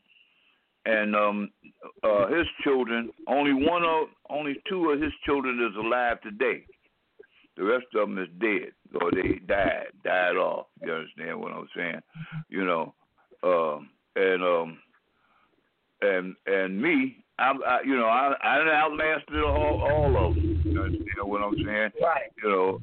his children. Only two of his children is alive today. The rest of them is dead, or they died off. You understand what I'm saying? And me, I outlasted all of them. You understand what I'm saying? Right.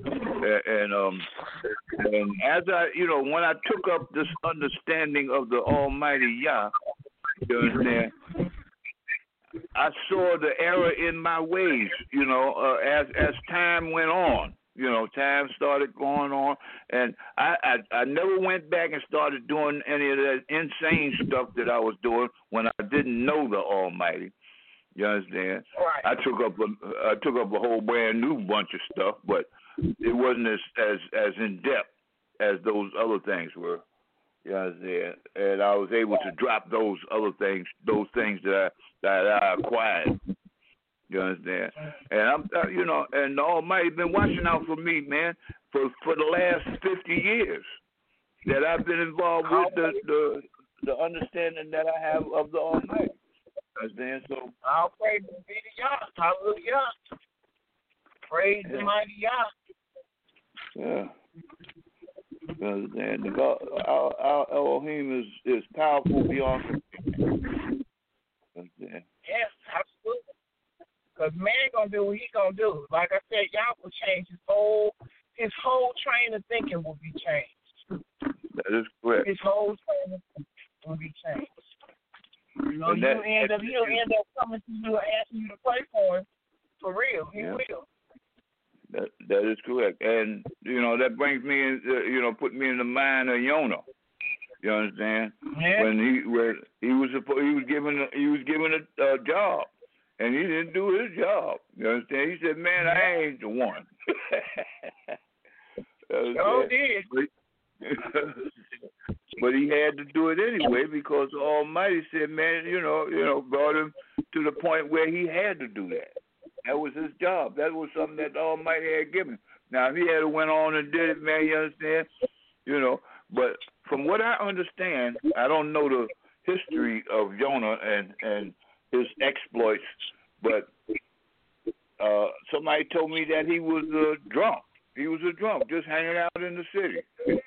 And as I, when I took up this understanding of the Almighty Yah, you understand, I saw the error in my ways, as time went on. Time started going on, and I never went back and started doing any of that insane stuff that I was doing when I didn't know the Almighty. You understand? Right. I took up a whole brand new bunch of stuff, but it wasn't as in depth as those other things were. You understand? And I was able to drop those other things, those things that I acquired. You understand? And I'm, and the Almighty been watching out for me, man, for the last 50 years that I've been involved with the understanding that I have of the Almighty. Understand? So all praise be to Yah. Hallelujah. Praise the mighty Yah. Yeah. And the God, our Elohim is powerful beyond. Yes, absolutely. Because man gonna do what he gonna do. Like I said, y'all will change his whole train of thinking will be changed. That is correct. His whole train of thinking will be changed. You know, he'll end up coming to you and asking you to pray for him. For real, he will. That is correct, and that brings me in. Put me in the mind of Jonah. You understand? Yeah. When he was given a job, and he didn't do his job. You understand? He said, "Man, I ain't the one." Did. But he had to do it anyway because the Almighty said, "Man, brought him to the point where he had to do that." That was his job. That was something that the Almighty had given him. Now, if he had went on and did it, man, you understand? But from what I understand, I don't know the history of Jonah and his exploits, but somebody told me that he was drunk. He was a drunk, just hanging out in the city.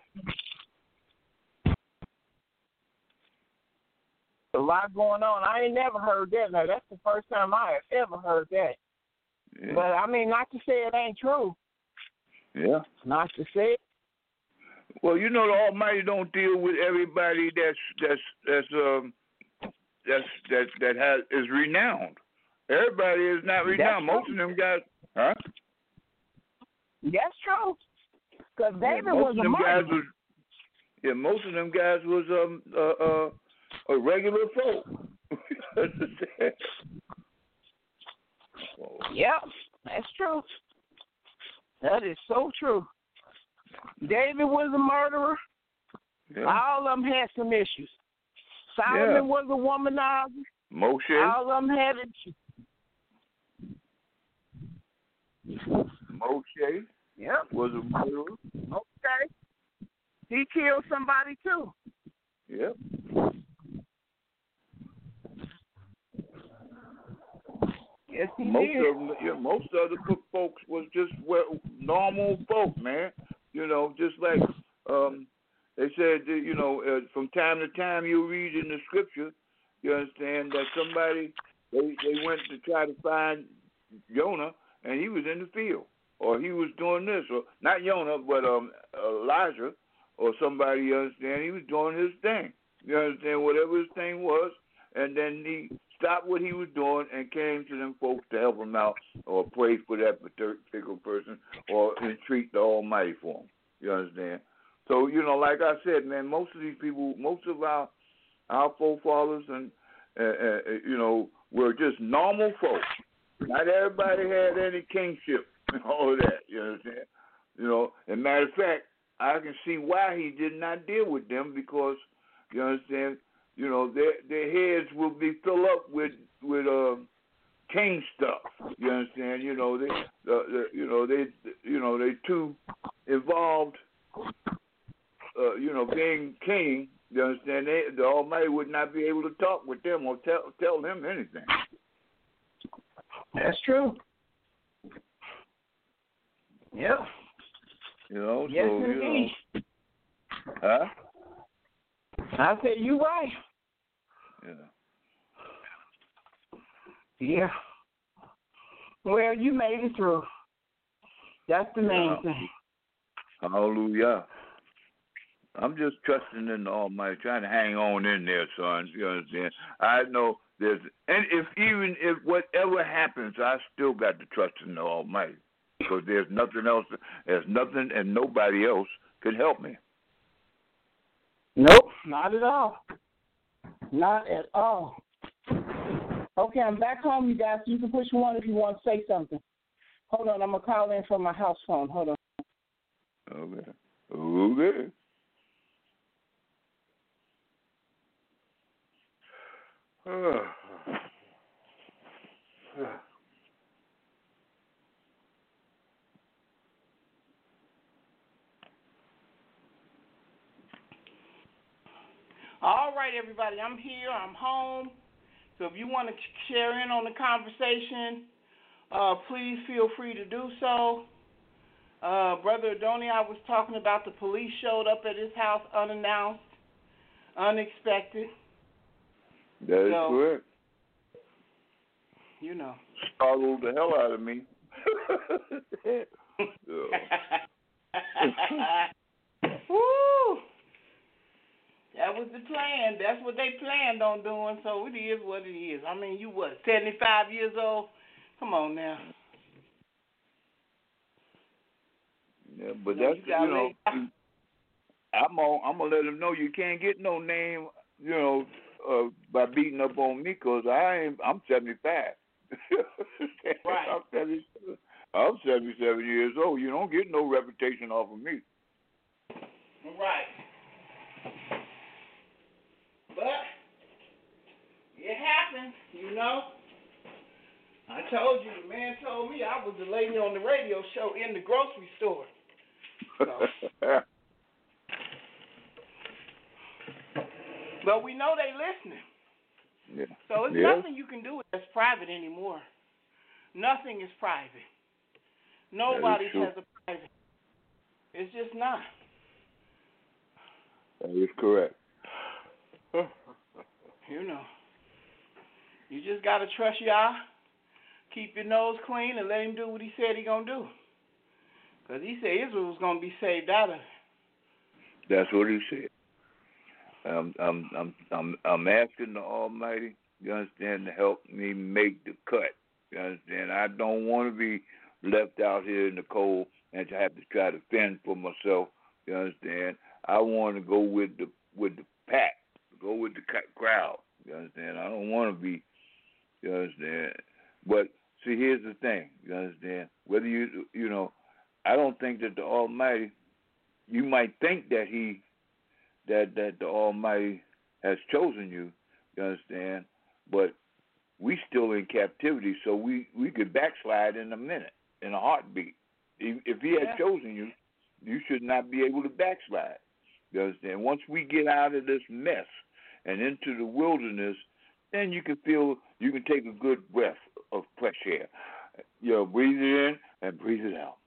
A lot going on. I ain't never heard that. Now, that's the first time I have ever heard that. Yeah. But, I mean, not to say it ain't true. Yeah. Not to say it. Well, the Almighty don't deal with everybody that is renowned. Everybody is not renowned. Most of them guys, huh? That's true. Because David was a murderer. Most of them guys was a regular folk. Yep, that's true. That is so true. David was a murderer. Yeah. All of them had some issues. Solomon was a womanizer. Moshe. All of them had issues. Moshe. Yep. Was a murderer. Okay. He killed somebody too. Yep. Yes, he most did. of them, most of the folks was just normal folk, man. Just like they said, from time to time you read in the scripture, you understand that somebody they went to try to find Jonah, and he was in the field, or he was doing this, or not Jonah, but Elijah, or somebody. You understand? He was doing his thing. You understand? Whatever his thing was, and then he stopped what he was doing and came to them folks to help him out or pray for that particular person or entreat the Almighty for him. You understand? So, like I said, man, most of these people, most of our forefathers and, were just normal folks. Not everybody had any kingship and all of that. You understand? And matter of fact, I can see why he did not deal with them because, you understand, their heads will be filled up with king stuff. You understand? They too involved. Being king. You understand? The Almighty would not be able to talk with them or tell them anything. That's true. Yep. Yes, indeed. Huh? I said, you right. Yeah. Well, you made it through. That's the main thing. Hallelujah. I'm just trusting in the Almighty, trying to hang on in there, son. You understand? I know and if whatever happens, I still got to trust in the Almighty because there's nothing else. There's nothing and nobody else could help me. Nope, not at all. Not at all. Okay, I'm back home, you guys. You can push one if you want to say something. Hold on, I'm going to call in from my house phone. Hold on. Okay. All right, everybody, I'm here. I'm home. So if you want to share in on the conversation, please feel free to do so. Brother Adoni, I was talking about the police showed up at his house unannounced, unexpected. That is correct. You know. Startled the hell out of me. Woo! That was the plan. That's what they planned on doing, so it is what it is. I mean, you 75 years old? Come on now. Yeah, but that's, I'm gonna let them know you can't get no name, by beating up on me, because I'm 75. Right. I'm 77 years old. You don't get no reputation off of me. Right. But it happened, I told you, the man told me I was the lady on the radio show in the grocery store. So. But we know they listening. Yeah. So it's nothing you can do that's private anymore. Nothing is private. Nobody has a private. It's just not. That is correct. You just got to trust y'all. Keep your nose clean and let him do what he said he going to do. Because he said Israel was going to be saved out of it. That's what he said. I'm asking the Almighty, you understand, to help me make the cut. You understand? I don't want to be left out here in the cold and to have to try to fend for myself. You understand? I want to go with the pack, go with the crowd. You understand? I don't want to be. You understand? But see, here's the thing. You understand? Whether I don't think that the Almighty. You might think that that the Almighty has chosen you. You understand? But we still in captivity, so we could backslide in a minute, in a heartbeat. If He had chosen you, you should not be able to backslide. You understand? Once we get out of this mess and into the wilderness, then you can take a good breath of fresh air. Breathe it in and breathe it out.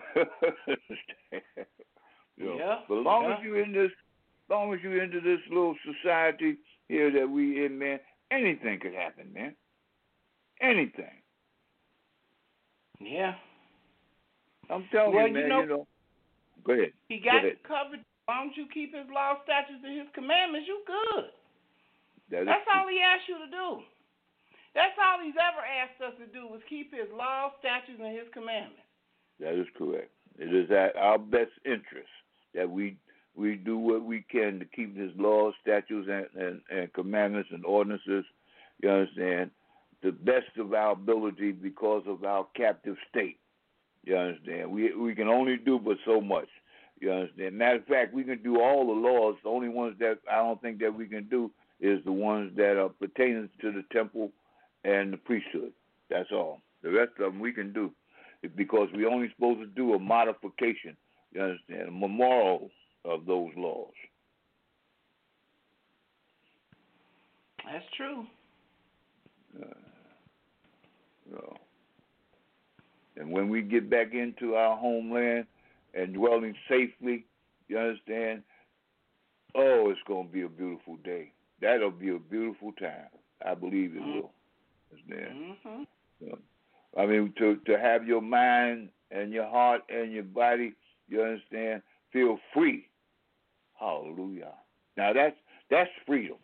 But as long as you're into this little society here that we in, man, anything could happen, man. Anything. Yeah. I'm telling you, man. Go ahead. He got you covered. As long as you keep His law, statutes, and His commandments, you good. That's all He asked you to do. That's all He's ever asked us to do, was keep His law, statutes, and His commandments. That is correct. It is at our best interest that we do what we can to keep His laws, statutes, and commandments and ordinances. You understand? The best of our ability because of our captive state. You understand? We can only do but so much. You understand? Matter of fact, we can do all the laws. The only ones that I don't think that we can do is the ones that are pertaining to the temple and the priesthood. That's all. The rest of them we can do, because we're only supposed to do a modification. You understand? A memorial of those laws. That's true. And when we get back into our homeland and dwelling safely, you understand? Oh, it's going to be a beautiful day. That'll be a beautiful time. I believe it will. Understand? Mm-hmm. I mean, to have your mind and your heart and your body, you understand, feel free. Hallelujah. Now that's freedom.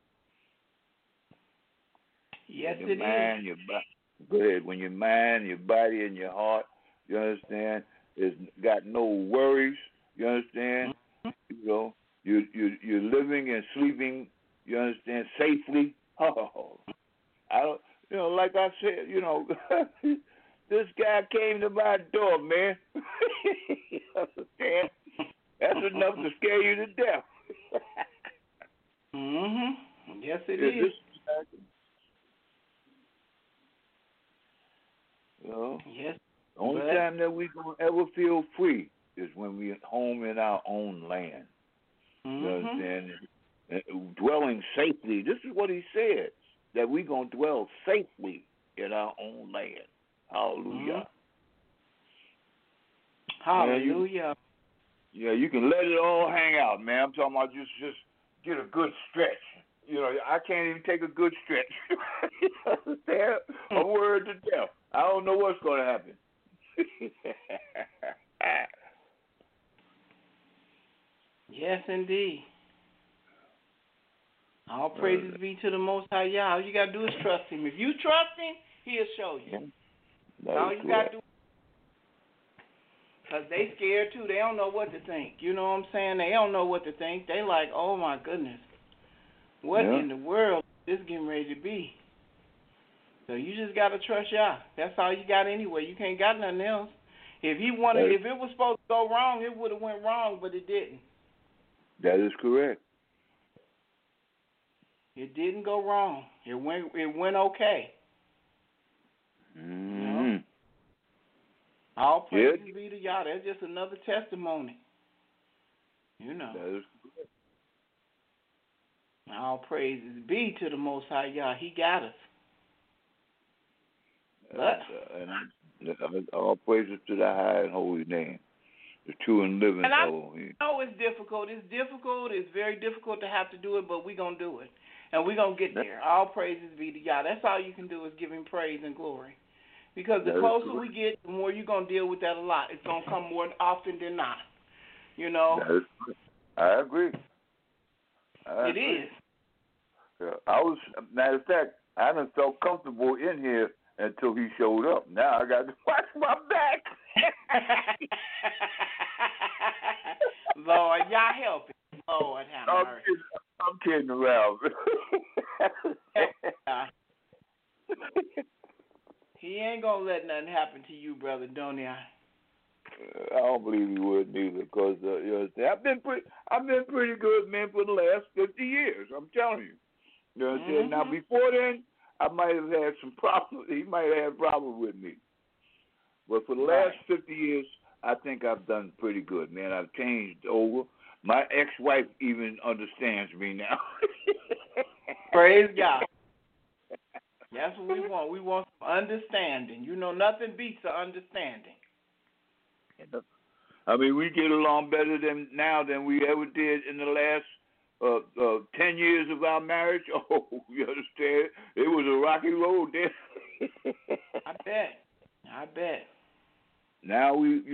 Yes, your mind, your body. Go ahead. When your mind, your body, and your heart, you understand, is got no worries. You understand. Mm-hmm. You're living and sleeping. You understand, safely. Oh, I don't. Like I said, this guy came to my door, man. You understand? That's enough to scare you to death. Yes, it is. Yes. The only time that we gonna ever feel free is when we're home in our own land. You understand? And dwelling safely. This is what He said, that we're gonna dwell safely in our own land. Hallelujah. Hallelujah. Yeah, you can let it all hang out, man. I'm talking about just get a good stretch. You know, I can't even take a good stretch. A word to death. I don't know what's going to happen. Yes, indeed. All praises be to the Most High Yah. All you got to do is trust Him. If you trust Him, He'll show you. All you got to do. Because they scared, too. They don't know what to think. You know what I'm saying? They don't know what to think. They like, oh, my goodness. What in the world is this getting ready to be? So you just got to trust Yah. That's all you got anyway. You can't got nothing else. If it was supposed to go wrong, it would have went wrong, but it didn't. That is correct. It didn't go wrong. It went okay. Mm-hmm. You know? All praises be to Yah. That's just another testimony. You know. That is correct. All praises be to the Most High Yah. He got us. And all praises to the high and holy name, the true and living. And I know it's difficult. It's difficult. It's very difficult to have to do it, but we're going to do it. And we're going to get there. All praises be to Yah. That's all you can do is give Him praise and glory. Because the closer we get, the more you're going to deal with that a lot. It's going to come more often than not. You know? I agree. It is. Yeah, matter of fact, I done felt comfortable in here until he showed up. Now I got to watch my back. Lord, y'all help him. Lord, have mercy. I'm kidding around. He ain't gonna let nothing happen to you, brother, don't he? I don't believe he would neither, because I've been pretty good, man, for the last 50 years. I'm telling you. You know what I'm saying? Now before then, I might have had some problems. He might have had problems with me. But for the last 50 years, I think I've done pretty good, man. I've changed over. My ex-wife even understands me now. Praise God. That's what we want. We want some understanding. You know, nothing beats the understanding. I mean, we get along better now than we ever did in the last 10 years of our marriage. Oh, you understand? It was a rocky road there. I bet. Now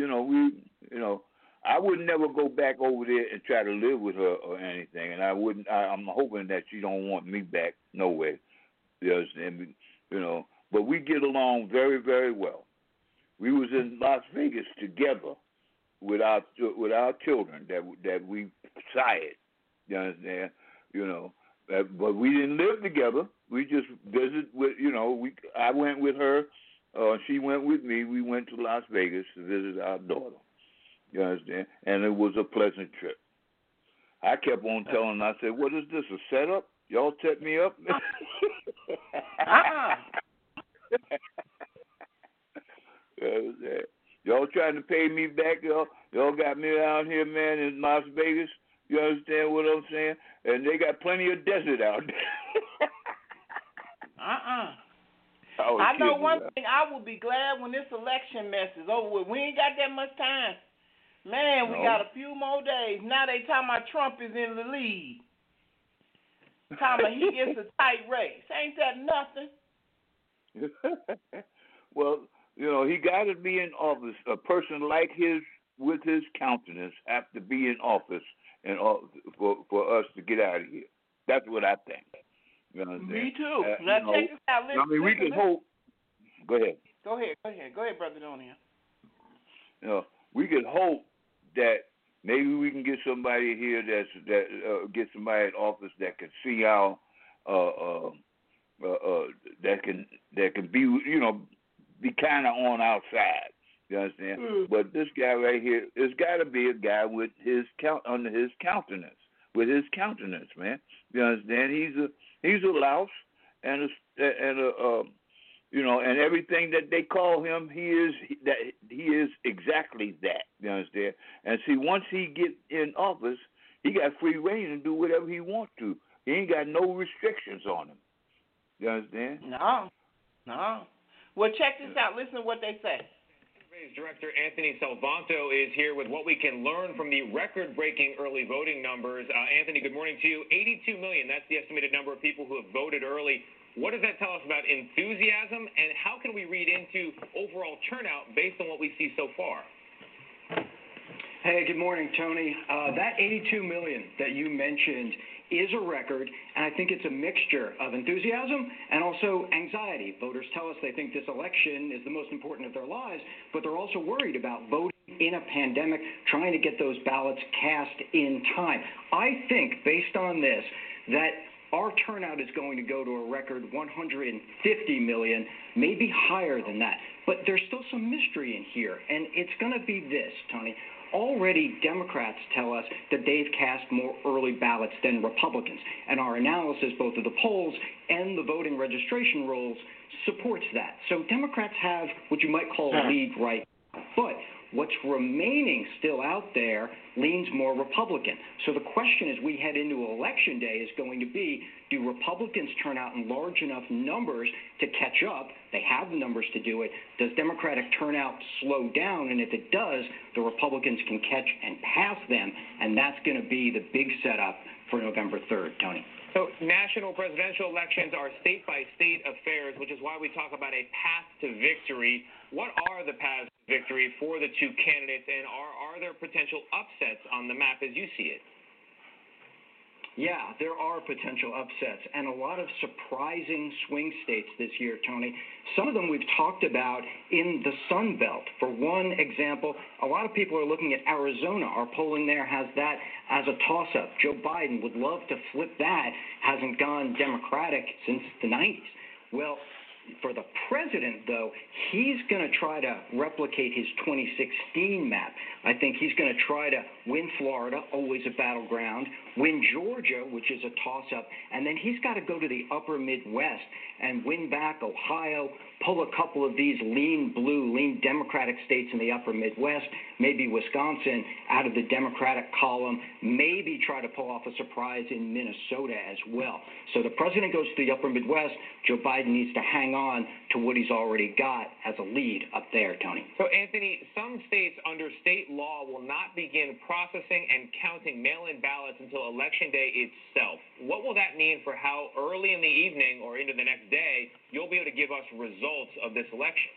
I would never go back over there and try to live with her or anything, and I'm hoping that she don't want me back. No way. You understand? But we get along very, very well. We was in Las Vegas together with our children that we sired. You understand? But we didn't live together. We just visited with. I went with her. She went with me. We went to Las Vegas to visit our daughter. You understand? And it was a pleasant trip. I kept on telling her, I said, what is this, a setup? Y'all set me up? Y'all trying to pay me back? Y'all got me out here, man, in Las Vegas. You understand what I'm saying? And they got plenty of desert out there. I know one thing. I will be glad when this election mess is over with. We ain't got that much time. Man, we got a few more days. Now they talking about Trump is in the lead. Talking about he gets a tight race. Ain't that nothing? Well, he got to be in office. A person like with his countenance, have to be in office for us to get out of here. That's what I think. You understand? Me too. Now check this out. Listen, we can hope. Go ahead. Go ahead, Brother Donia. We can hope that maybe we can get somebody here get somebody in office that can see how that can be be kind of on our side. You understand? But this guy right here, there's got to be a guy with under his countenance, man. You understand? He's a louse and and everything that they call him, he is exactly that. You understand? And see, once he get in office, he got free reign to do whatever he wants to. He ain't got no restrictions on him. You understand? No. Well, check this out. Listen to what they say. Director Anthony Salvanto is here with what we can learn from the record-breaking early voting numbers. Anthony, good morning to you. 82 million, that's the estimated number of people who have voted early. What does that tell us about enthusiasm, and how can we read into overall turnout based on what we see so far? Hey, good morning, Tony. That 82 million that you mentioned is a record, and I think it's a mixture of enthusiasm and also anxiety. Voters tell us they think this election is the most important of their lives, but they're also worried about voting in a pandemic, trying to get those ballots cast in time. I think, based on this, that our turnout is going to go to a record 150 million, maybe higher than that. But there's still some mystery in here, and it's going to be this, Tony. Already, Democrats tell us that they've cast more early ballots than Republicans, and our analysis, both of the polls and the voting registration rolls, supports that. So Democrats have what you might call a lead right now. But what's remaining still out there leans more Republican. So the question as we head into Election Day is going to be, do Republicans turn out in large enough numbers to catch up? They have the numbers to do it. Does Democratic turnout slow down? And if it does, the Republicans can catch and pass them, and that's going to be the big setup for November 3rd, Tony. So national presidential elections are state-by-state affairs, which is why we talk about a path to victory. What are the paths to victory for the two candidates, and are there potential upsets on the map as you see it? Yeah, there are potential upsets and a lot of surprising swing states this year, Tony. Some of them we've talked about in the Sun Belt. For one example, a lot of people are looking at Arizona. Our polling there has that as a toss-up. Joe Biden would love to flip that. Hasn't gone Democratic since the 90s. Well, for the president, though, he's going to try to replicate his 2016 map. I think he's going to try to win Florida, always a battleground, win Georgia, which is a toss-up, and then he's got to go to the upper Midwest and win back Ohio, pull a couple of these lean blue, lean Democratic states in the upper Midwest, maybe Wisconsin out of the Democratic column, maybe try to pull off a surprise in Minnesota as well. So the president goes to the upper Midwest. Joe Biden needs to hang on to what he's already got as a lead up there, Tony. So, Anthony, some states under state law will not begin processing and counting mail-in ballots until Election Day itself. What will that mean for how early in the evening or into the next day you'll be able to give us results of this election?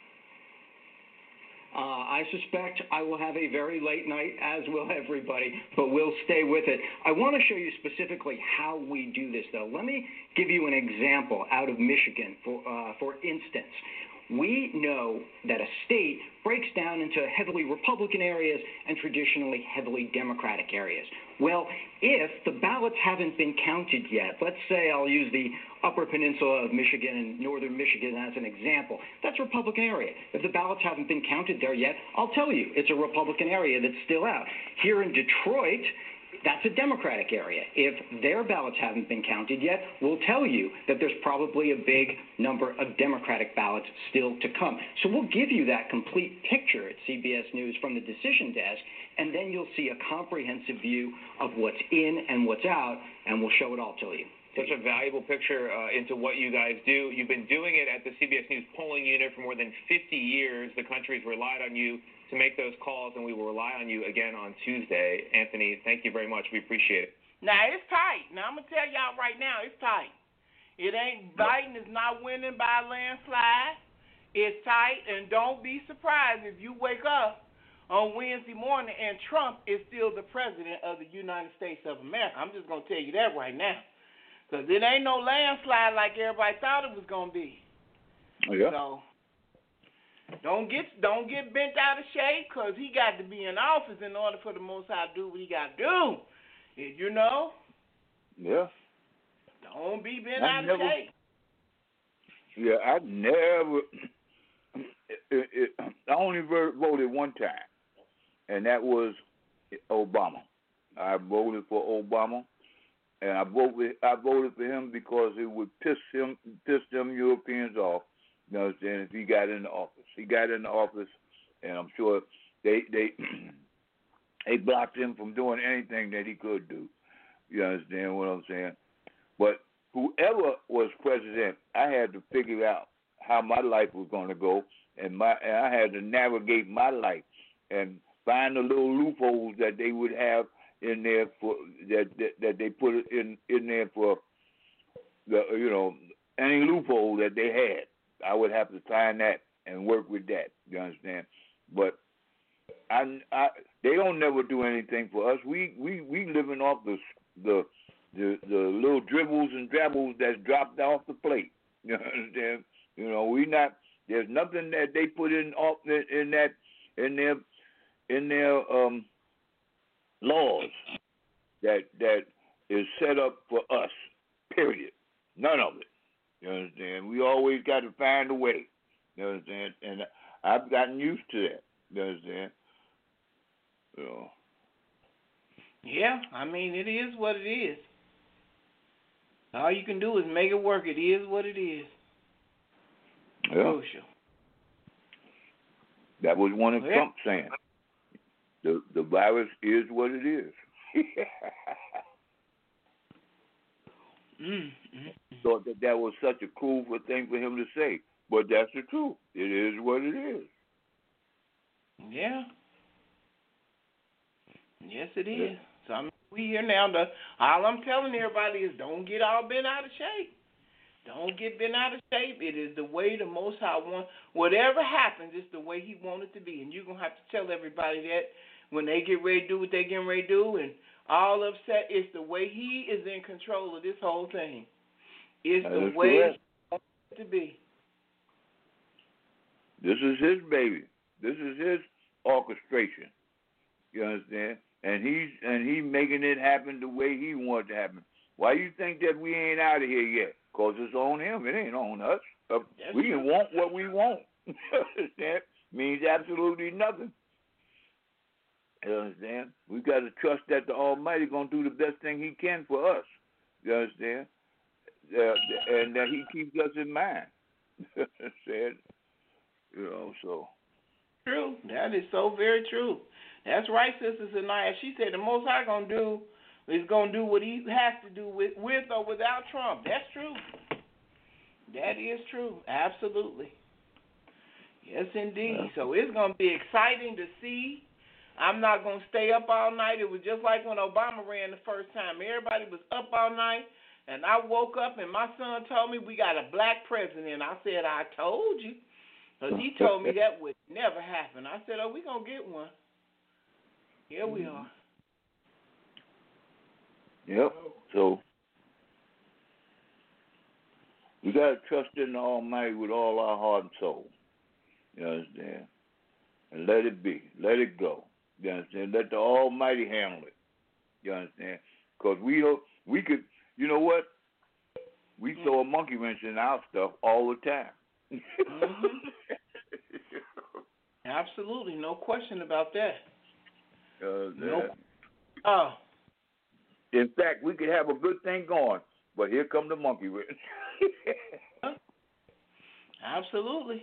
I suspect I will have a very late night, as will everybody, but we'll stay with it. I want to show you specifically how we do this, though. Let me give you an example out of Michigan, for instance. We know that a state breaks down into heavily Republican areas and traditionally heavily Democratic areas. Well, if the ballots haven't been counted yet, let's say I'll use the Upper Peninsula of Michigan and Northern Michigan as an example. That's a Republican area. If the ballots haven't been counted there yet, I'll tell you it's a Republican area that's still out. Here in Detroit, that's a Democratic area. If their ballots haven't been counted yet, we'll tell you that there's probably a big number of Democratic ballots still to come. So we'll give you that complete picture at CBS News from the decision desk, and then you'll see a comprehensive view of what's in and what's out, and we'll show it all to you. Such a valuable picture into what you guys do. You've been doing it at the CBS News polling unit for more than 50 years. The country's relied on you to make those calls, and we will rely on you again on Tuesday. Anthony, thank you very much. We appreciate it. Now, it's tight. Now, I'm going to tell y'all right now, it's tight. It ain't, Biden is not winning by a landslide. It's tight, and don't be surprised if you wake up on Wednesday morning and Trump is still the president of the United States of America. I'm just going to tell you that right now. Because it ain't no landslide like everybody thought it was going to be. Oh, yeah. So, don't get bent out of shape, because he got to be in office in order for the Most High to do what he got to do. You know? Yeah. Don't be bent out of shape. Yeah, I never. I only voted one time, and that was Obama. I voted for Obama, and I voted for him because it would piss them Europeans off. You understand? If he got in the office, and I'm sure they blocked him from doing anything that he could do. You understand what I'm saying? But whoever was president, I had to figure out how my life was going to go and I had to navigate my life and find the little loopholes that they would have in there for that they put in there for the any loophole that they had. I would have to find that and work with that. You understand? But they don't never do anything for us. We living off the little dribbles and drabbles that's dropped off the plate. You understand? We not. There's nothing that they put in their laws that is set up for us. Period. None of it. You understand? We always got to find a way. You understand? And I've gotten used to that. You understand? Yeah, I mean, it is what it is. All you can do is make it work. It is what it is. Yeah. Crucial. That was one of Trump's saying. The virus is what it is. Thought that was such a cruel thing for him to say, but that's the truth. It is what it is. Yeah. Yes, it is. So I mean, we here now. All I'm telling everybody is don't get all bent out of shape. Don't get bent out of shape. It is the way the Most High wants. Whatever happens, it's the way He wants it to be. And you're going to have to tell everybody that when they get ready to do what they're getting ready to do and all upset, it's the way He is in control of this whole thing. It's the way He wants it to be. This is His baby. This is His orchestration. You understand? And he's making it happen the way He wants it to happen. Why you think that we ain't out of here yet? Because it's on Him. It ain't on us. We can want what we want. That means absolutely nothing. You understand? We got to trust that the Almighty going to do the best thing He can for us. You understand? And that He keeps us in mind. So. True. That is so very true. That's right, Sister Sanaya. She said the Most High is going to do what He has to do with or without Trump. That's true. That is true. Absolutely. Yes, indeed. So it's going to be exciting to see. I'm not going to stay up all night. It was just like when Obama ran the first time. Everybody was up all night, and I woke up, and my son told me we got a black president. I said, I told you. Because he told me that would never happen. I said, we're going to get one. Here we are. Yep. So we got to trust in the Almighty with all our heart and soul. You understand? And let it be. Let it go. You understand? Let the Almighty handle it. You understand? Because we could, you know what? We throw a monkey wrench in our stuff all the time. Mm-hmm. Absolutely. No question about that. In fact, we could have a good thing going, but here come the monkey wrench. Absolutely.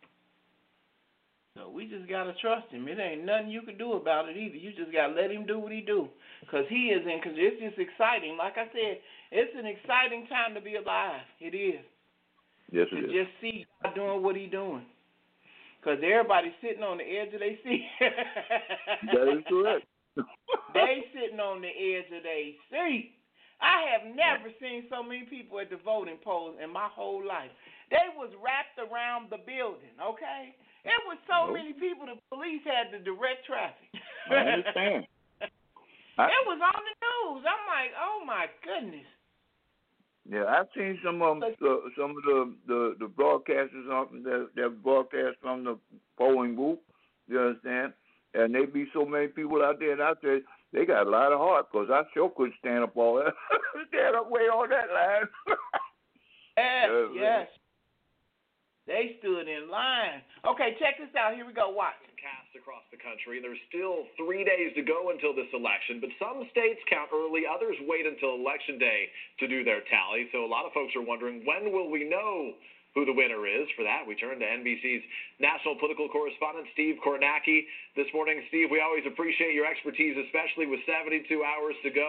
So we just got to trust Him. It ain't nothing you can do about it either. You just got to let Him do what He do. Because He is in, because it's just exciting. Like I said, it's an exciting time to be alive. It is. Yes, it is. To just see God doing what He doing. Because everybody's sitting on the edge of their seat. That is correct. They sitting on the edge of their seat. I have never seen so many people at the voting polls in my whole life. They was wrapped around the building, okay? It was so many people the police had to direct traffic. I understand. It was on the news. I'm like, oh my goodness. Yeah, I've seen some of the broadcasters that broadcast from the polling booth. You understand? And they be so many people out there, and I said they got a lot of heart because I sure couldn't stand up all that, stand up way on that line. Yes. They stood in line. Okay, check this out. Here we go. Watch. Cast across the country. There's still 3 days to go until this election, but some states count early. Others wait until Election Day to do their tally. So a lot of folks are wondering, when will we know who the winner is? For that, we turn to NBC's national political correspondent, Steve Kornacki. This morning, Steve, we always appreciate your expertise, especially with 72 hours to go.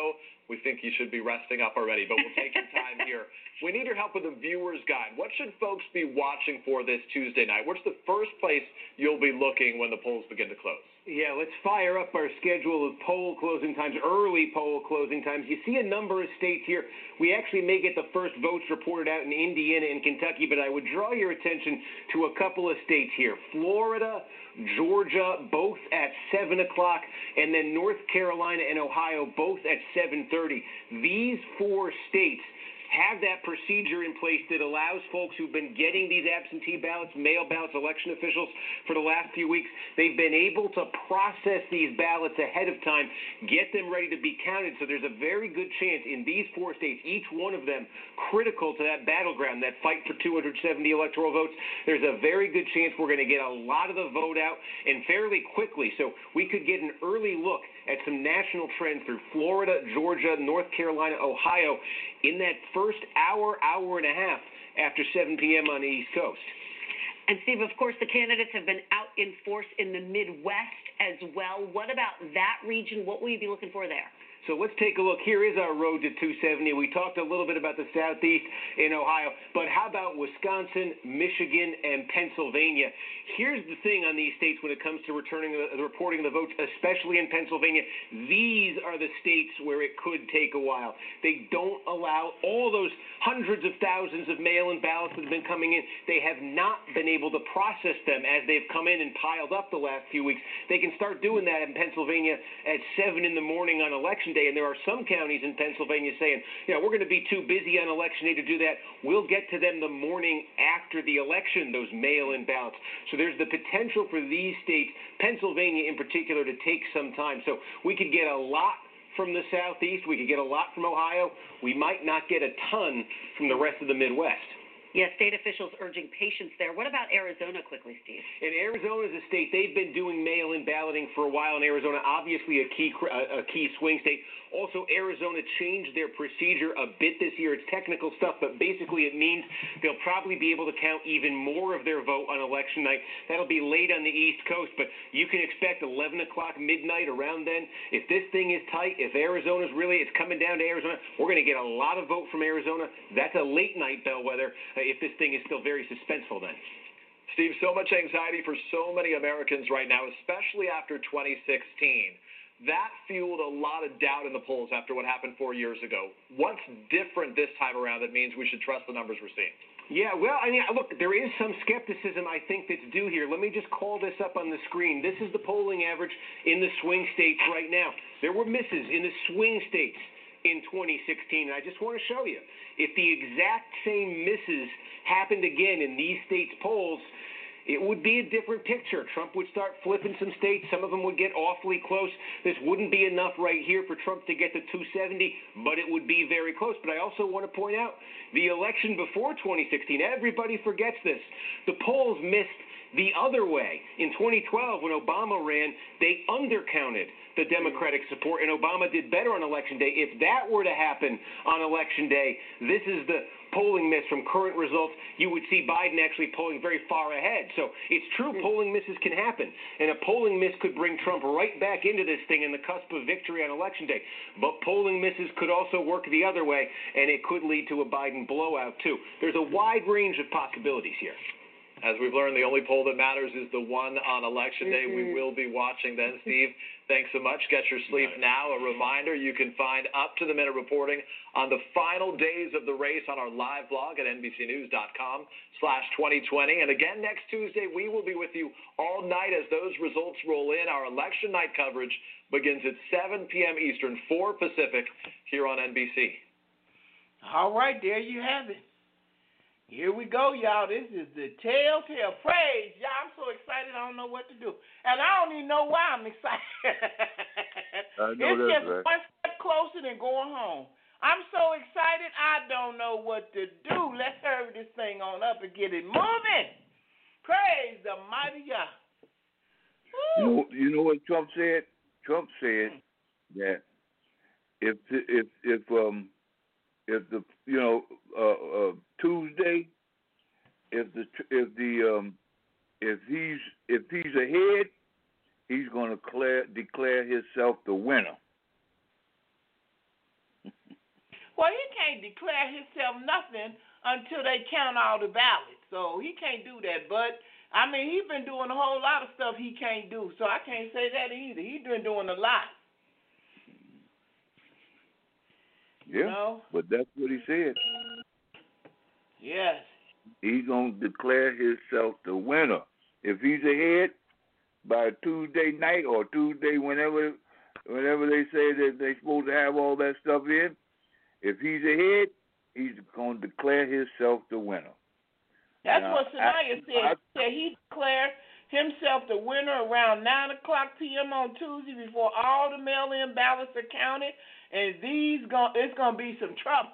we think you should be resting up already, but we'll take your time here. We need your help with a viewer's guide. What should folks be watching for this Tuesday night? What's the first place you'll be looking when the polls begin to close? Yeah, let's fire up our schedule of poll closing times, early poll closing times. You see a number of states here. We actually may get the first votes reported out in Indiana and Kentucky, but I would draw your attention to a couple of states here. Florida, Georgia, both at 7 o'clock, and then North Carolina and Ohio, both at 7:30. These 4 states have that procedure in place that allows folks who've been getting these absentee ballots, mail ballots, election officials for the last few weeks, they've been able to process these ballots ahead of time, get them ready to be counted. So there's a very good chance in these 4 states, each one of them critical to that battleground, that fight for 270 electoral votes, there's a very good chance we're going to get a lot of the vote out and fairly quickly. So we could get an early look at some national trends through Florida, Georgia, North Carolina, Ohio in that first hour and a half after 7 p.m. on the East Coast. And, Steve, of course, the candidates have been out in force in the Midwest as well. What about that region? What will you be looking for there? So let's take a look. Here is our road to 270. We talked a little bit about the Southeast in Ohio, but how about Wisconsin, Michigan, and Pennsylvania? Here's the thing on these states when it comes to reporting the votes, especially in Pennsylvania. These are the states where it could take a while. They don't allow all those hundreds of thousands of mail-in ballots that have been coming in. They have not been able to process them as they've come in and piled up the last few weeks. They can start doing that in Pennsylvania at 7 in the morning on Election Day, and there are some counties in Pennsylvania saying, we're going to be too busy on Election Day to do that. We'll get to them the morning after the election, those mail-in ballots. So there's the potential for these states, Pennsylvania in particular, to take some time. So we could get a lot from the Southeast. We could get a lot from Ohio. We might not get a ton from the rest of the Midwest. Yes, state officials urging patience there. What about Arizona quickly, Steve? And Arizona is a state, they've been doing mail-in balloting for a while in Arizona, obviously a key swing state. Also, Arizona changed their procedure a bit this year. It's technical stuff, but basically it means they'll probably be able to count even more of their vote on election night. That'll be late on the East Coast, but you can expect 11 o'clock, midnight, around then. If this thing is tight, if Arizona's really, it's coming down to Arizona, we're going to get a lot of vote from Arizona. That's a late-night bellwether if this thing is still very suspenseful then. Steve, so much anxiety for so many Americans right now, especially after 2016. That fueled a lot of doubt in the polls after what happened 4 years ago. What's different this time around that means we should trust the numbers we're seeing? Yeah, well, I mean, look, there is some skepticism, I think, that's due here. Let me just call this up on the screen. This is the polling average in the swing states right now. There were misses in the swing states in 2016, and I just want to show you. If the exact same misses happened again in these states' polls, it would be a different picture. Trump would start flipping some states. Some of them would get awfully close. This wouldn't be enough right here for Trump to get to 270, but it would be very close. But I also want to point out the election before 2016, everybody forgets this. The polls missed the other way. In 2012, when Obama ran, they undercounted the Democratic support, and Obama did better on Election Day. If that were to happen on Election Day, this is the polling miss from current results. You would see Biden actually polling very far ahead. So it's true, polling misses can happen, and a polling miss could bring Trump right back into this thing in the cusp of victory on Election Day. But polling misses could also work the other way, and it could lead to a Biden blowout, too. There's a wide range of possibilities here. As we've learned, the only poll that matters is the one on Election Day. We will be watching then, Steve. Thanks so much. Get your sleep now. A reminder, you can find up-to-the-minute reporting on the final days of the race on our live blog at NBCnews.com/2020. And again, next Tuesday, we will be with you all night as those results roll in. Our election night coverage begins at 7 p.m. Eastern, 4 Pacific, here on NBC. All right, there you have it. Here we go, y'all. This is the telltale. Praise, y'all. I'm so excited I don't know what to do. And I don't even know why I'm excited. It's just right. One step closer than going home. I'm so excited I don't know what to do. Let's hurry this thing on up and get it moving. Praise the mighty God. You know what Trump said? Trump said that if Tuesday, if he's ahead, he's going to declare himself the winner. Well, he can't declare himself nothing until they count all the ballots. So he can't do that. But, I mean, he's been doing a whole lot of stuff he can't do. So I can't say that either. He's been doing a lot. Yeah, you know? But that's what he said. Yes. He's going to declare himself the winner. If he's ahead by Tuesday night or Tuesday whenever they say that they're supposed to have all that stuff in, if he's ahead, he's going to declare himself the winner. That's what Sanaya said. He said he declared himself the winner around 9 o'clock p.m. on Tuesday before all the mail-in ballots are counted, and it's going to be some trouble.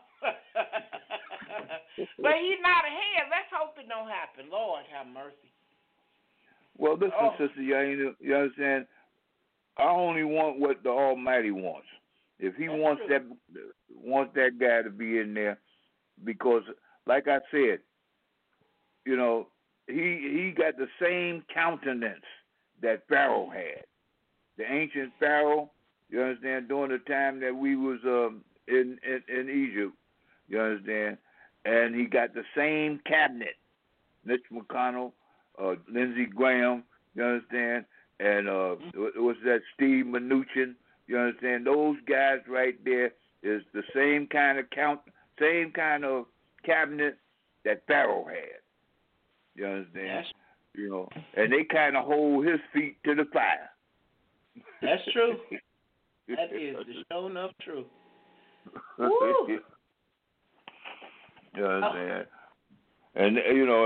But he's not ahead. Let's hope it don't happen. Lord have mercy. Well, listen, Sister Yaina, you understand? I only want what the Almighty wants. If He wants that guy to be in there, because, like I said, you know, he got the same countenance that Pharaoh had, the ancient Pharaoh. You understand? During the time that we was in Egypt, you understand, and he got the same cabinet, Mitch McConnell, Lindsey Graham, you understand, and what's that, Steve Mnuchin, you understand? Those guys right there is the same kind of cabinet that Pharaoh had. You understand? Yes. You know, and they kind of hold his feet to the fire. That's true. That is the show enough truth. Woo. You understand? And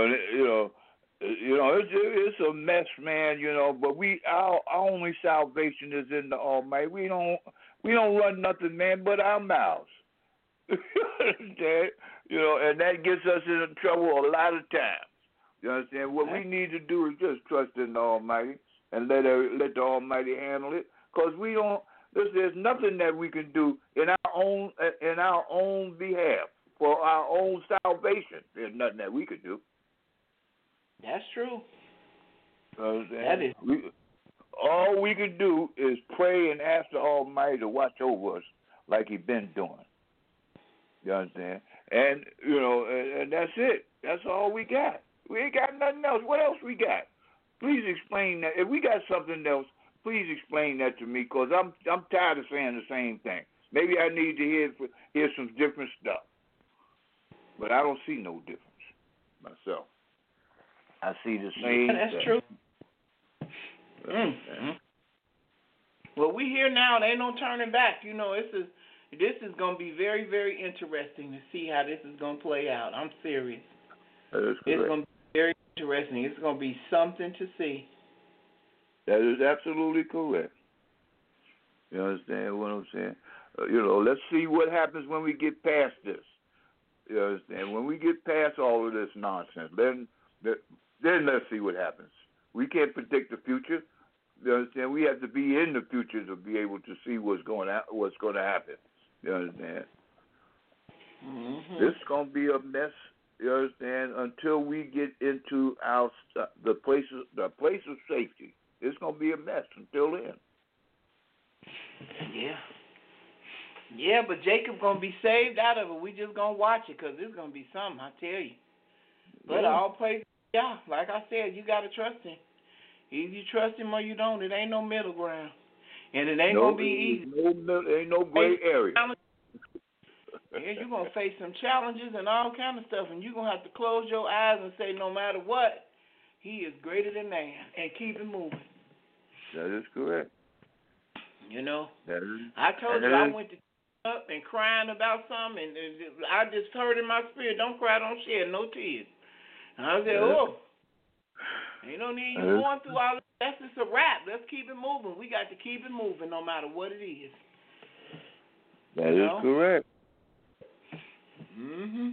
it's a mess, man. You know, but our only salvation is in the Almighty. We don't run nothing, man, but our mouths. You understand? You know, and that gets us into trouble a lot of times. You understand? What we need to do is just trust in the Almighty and let the Almighty handle it, because we don't. There's nothing that we can do in our own behalf for our own salvation. There's nothing that we could do. That's true. That is. All we can do is pray and ask the Almighty to watch over us like He's been doing. You understand? And and that's it. That's all we got. We ain't got nothing else. What else we got? Please explain that. If we got something else, please explain that to me, because I'm tired of saying the same thing. Maybe I need to hear some different stuff. But I don't see no difference myself. I see the same that's thing. True. Mm-hmm. Well, we here now. There ain't no turning back. You know, this is going to be very, very interesting to see how this is going to play out. I'm serious. That is correct. It's going to be very interesting. It's going to be something to see. That is absolutely correct. You understand what I'm saying? Let's see what happens when we get past this. You understand? When we get past all of this nonsense, then let's see what happens. We can't predict the future. You understand? We have to be in the future to be able to see what's going to happen. You understand? Mm-hmm. This is going to be a mess. You understand? Until we get into the place of safety, it's going to be a mess until then. Yeah. Yeah, but Jacob's going to be saved out of it. We just going to watch it, because it's going to be something, I tell you. But all praise, like I said, you got to trust Him. Either you trust Him or you don't. It ain't no middle ground. And it ain't going to be easy. Ain't no gray area. Yeah, you're going to face some challenges and all kind of stuff, and you're going to have to close your eyes and say, no matter what, He is greater than man, and keep it moving. That is correct. You know, I told you I went to up and crying about something, and I just heard in my spirit, don't cry, don't shed no tears. And I said, ain't no need you going through all this. That's just a wrap. Let's keep it moving. We got to keep it moving no matter what it is. That is correct. Mm-hmm.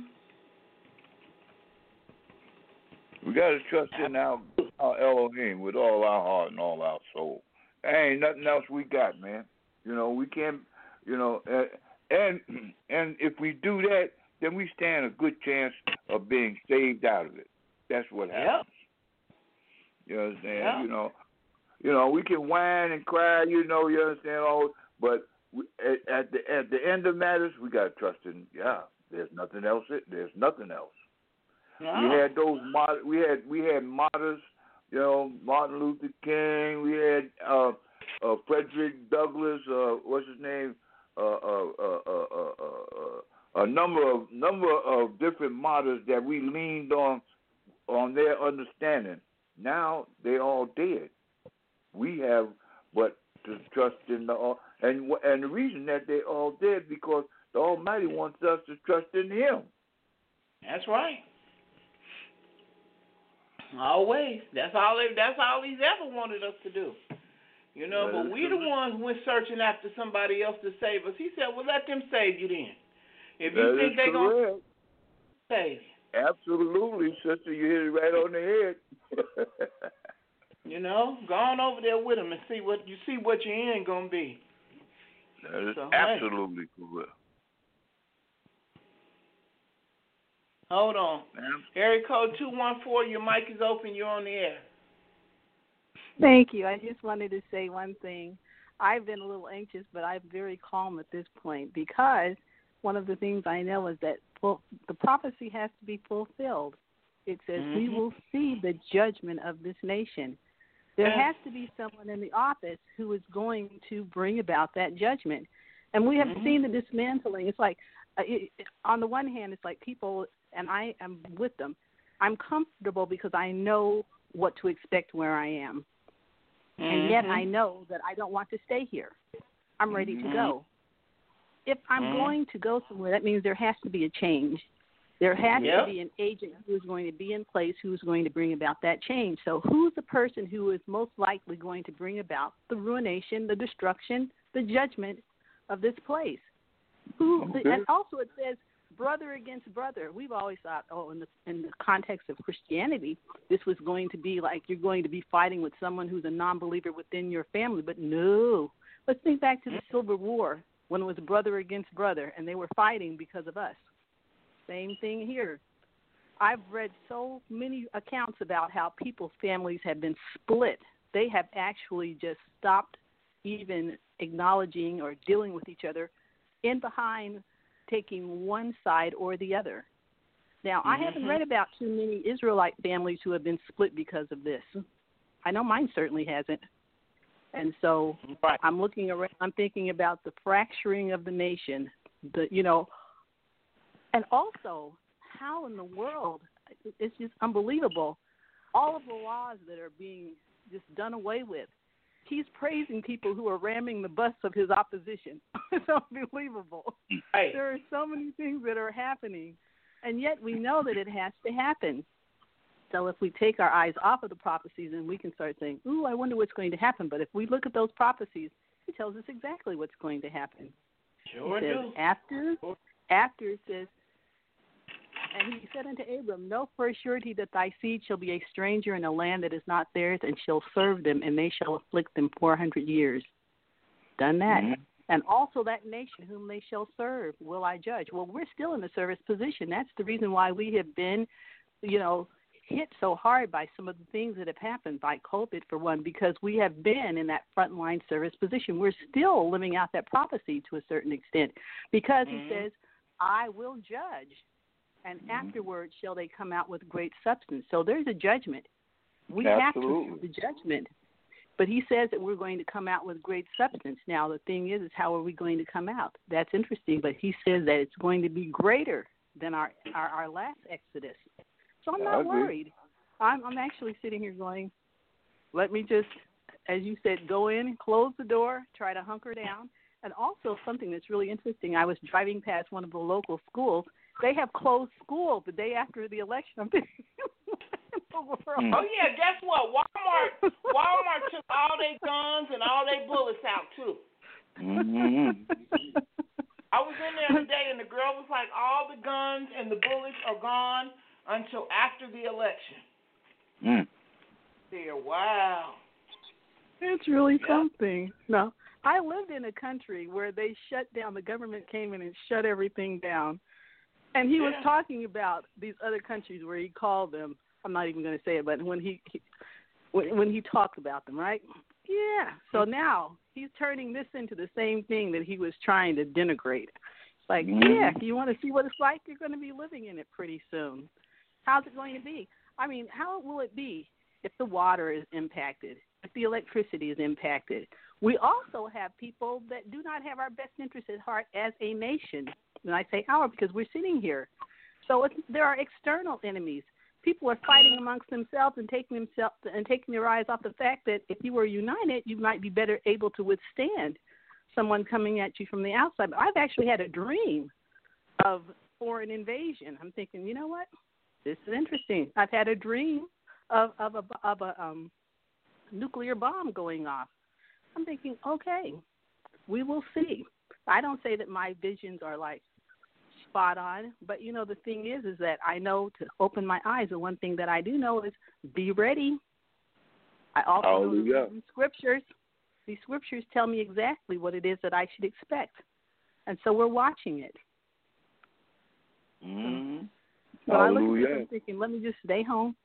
We got to trust in our Elohim with all our heart and all our soul. There ain't nothing else we got, man. We can't, and if we do that, then we stand a good chance of being saved out of it. That's what happens. Yep. You understand? Yep. We can whine and cry, you understand, but at the at the end of matters, we got to trust in. Yeah, there's nothing else. There's nothing else. No. We had those. We had martyrs. You know, Martin Luther King. We had Frederick Douglass. What's his name? A number of different martyrs that we leaned on their understanding. Now they all dead. We have but to trust in the and the reason that they all dead because the Almighty wants us to trust in Him. That's right. Always. That's all He's ever wanted us to do. You know, but we the ones who went searching after somebody else to save us. He said, well, let them save you then. If you think they're going to save you. Absolutely, sister. You hit it right on the head. You know, go on over there with them and see what your end going to be. That is absolutely correct. Hold on. Area code 214, your mic is open. You're on the air. Thank you. I just wanted to say one thing. I've been a little anxious, but I'm very calm at this point because one of the things I know is that the prophecy has to be fulfilled. It says we will see the judgment of this nation. There has to be someone in the office who is going to bring about that judgment. And we have seen the dismantling. It's like, on the one hand, it's like people, and I am with them, I'm comfortable because I know what to expect where I am. And yet I know that I don't want to stay here. I'm ready to go. If I'm going to go somewhere, that means there has to be a change. There has to be an agent who is going to be in place who is going to bring about that change. So who's the person who is most likely going to bring about the ruination, the destruction, the judgment of this place? And also it says brother against brother. We've always thought, in the context of Christianity, this was going to be like you're going to be fighting with someone who's a non-believer within your family. But no. Let's think back to the Civil War when it was brother against brother, and they were fighting because of us. Same thing here. I've read so many accounts about how people's families have been split. They have actually just stopped even acknowledging or dealing with each other in behind taking one side or the other. Now, I haven't read about too many Israelite families who have been split because of this. I know mine certainly hasn't. And so I'm looking around, I'm thinking about the fracturing of the nation, and also how in the world, it's just unbelievable, all of the laws that are being just done away with. He's praising people who are ramming the bus of his opposition. It's unbelievable. Right. There are so many things that are happening, and yet we know that it has to happen. So if we take our eyes off of the prophecies, and we can start saying, ooh, I wonder what's going to happen. But if we look at those prophecies, it tells us exactly what's going to happen. Sure it says, do. After it says, and he said unto Abram, know for a surety that thy seed shall be a stranger in a land that is not theirs, and shall serve them, and they shall afflict them 400 years. Done that. And also that nation whom they shall serve will I judge. Well, we're still in the service position. That's the reason why we have been, hit so hard by some of the things that have happened, by COVID for one, because we have been in that frontline service position. We're still living out that prophecy to a certain extent because he says, I will judge, and afterwards shall they come out with great substance. So there's a judgment. We have to see the judgment. But he says that we're going to come out with great substance. Now, the thing is how are we going to come out? That's interesting, but he says that it's going to be greater than our last Exodus. So I'm not worried. I'm actually sitting here going, let me just, as you said, go in, close the door, try to hunker down. And also something that's really interesting, I was driving past one of the local schools. They have closed school the day after the election. I'm thinking, oh, yeah, guess what? Walmart took all their guns and all their bullets out, too. I was in there today, and the girl was like, all the guns and the bullets are gone until after the election. There, wow. It's really something. No, I lived in a country where they shut down, the government came in and shut everything down. And he was talking about these other countries where he called them, I'm not even going to say it, but when he talked about them, right? Yeah. So now he's turning this into the same thing that he was trying to denigrate. It's like, yeah, you want to see what it's like? You're going to be living in it pretty soon. How's it going to be? I mean, how will it be if the water is impacted, if the electricity is impacted? We also have people that do not have our best interests at heart as a nation. And I say our because we're sitting here. So there are external enemies. People are fighting amongst themselves and taking their eyes off the fact that if you were united, you might be better able to withstand someone coming at you from the outside. But I've actually had a dream of foreign invasion. I'm thinking, you know what? This is interesting. I've had a dream of a nuclear bomb going off. I'm thinking, okay, we will see. I don't say that my visions are like spot on, but you know the thing is that I know to open my eyes, and one thing that I do know is be ready. I also know these scriptures. These scriptures tell me exactly what it is that I should expect, and so we're watching it. So I look at this and thinking, let me just stay home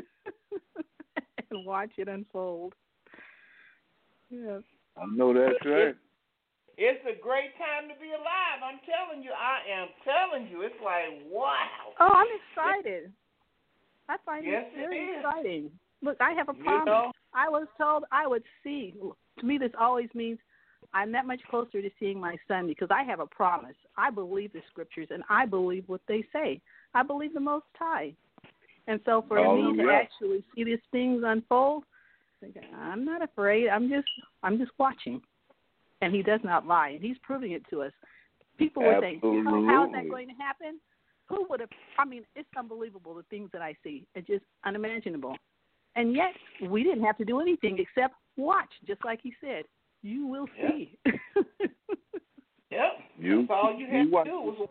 and watch it unfold. Yeah. I know that's right. It's a great time to be alive. I'm telling you. I am telling you. It's like, wow. Oh, I'm excited. I find it very exciting. Look, I have a promise. You know? I was told I would see. To me, this always means I'm that much closer to seeing my son because I have a promise. I believe the scriptures, and I believe what they say. I believe the Most High. And so for me to actually see these things unfold, I'm not afraid. I'm just watching. And he does not lie, and he's proving it to us. People would think, how is that going to happen? Who would have? I mean, it's unbelievable, the things that I see. It's just unimaginable. And yet, we didn't have to do anything except watch, just like he said. You will see. Yep. That's all you have to do was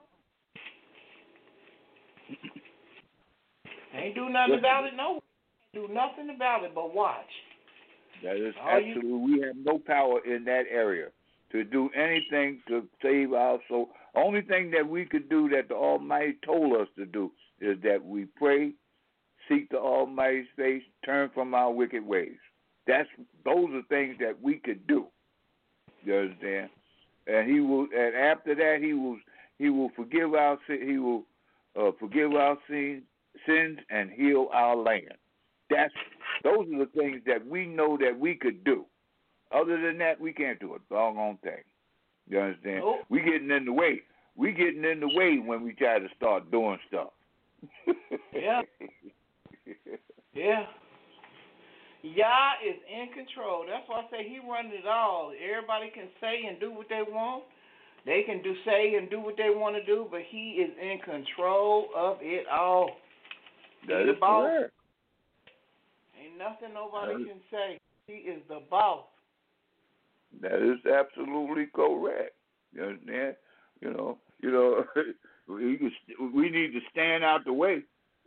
ain't do nothing about it, no. Do nothing about it but watch. That is absolutely. We have no power in that area to do anything to save our soul. Only thing that we could do that the Almighty told us to do is that we pray, seek the Almighty's face, turn from our wicked ways. Those are things that we could do. You understand? And he will. And after that, he will forgive our sin. He will forgive our sins and heal our land. Those are the things that we know that we could do. Other than that, we can't do it. Doggone thing. You understand? Nope. We getting in the way. We getting in the way when we try to start doing stuff. Yeah. Yeah. Yah is in control. That's why I say he runs it all. Everybody can say and do what they want. They can say and do what they want to do, but he is in control of it all. That is correct. Ain't nothing nobody can say. He is the boss. That is absolutely correct. You understand? You know, we need to stand out the way.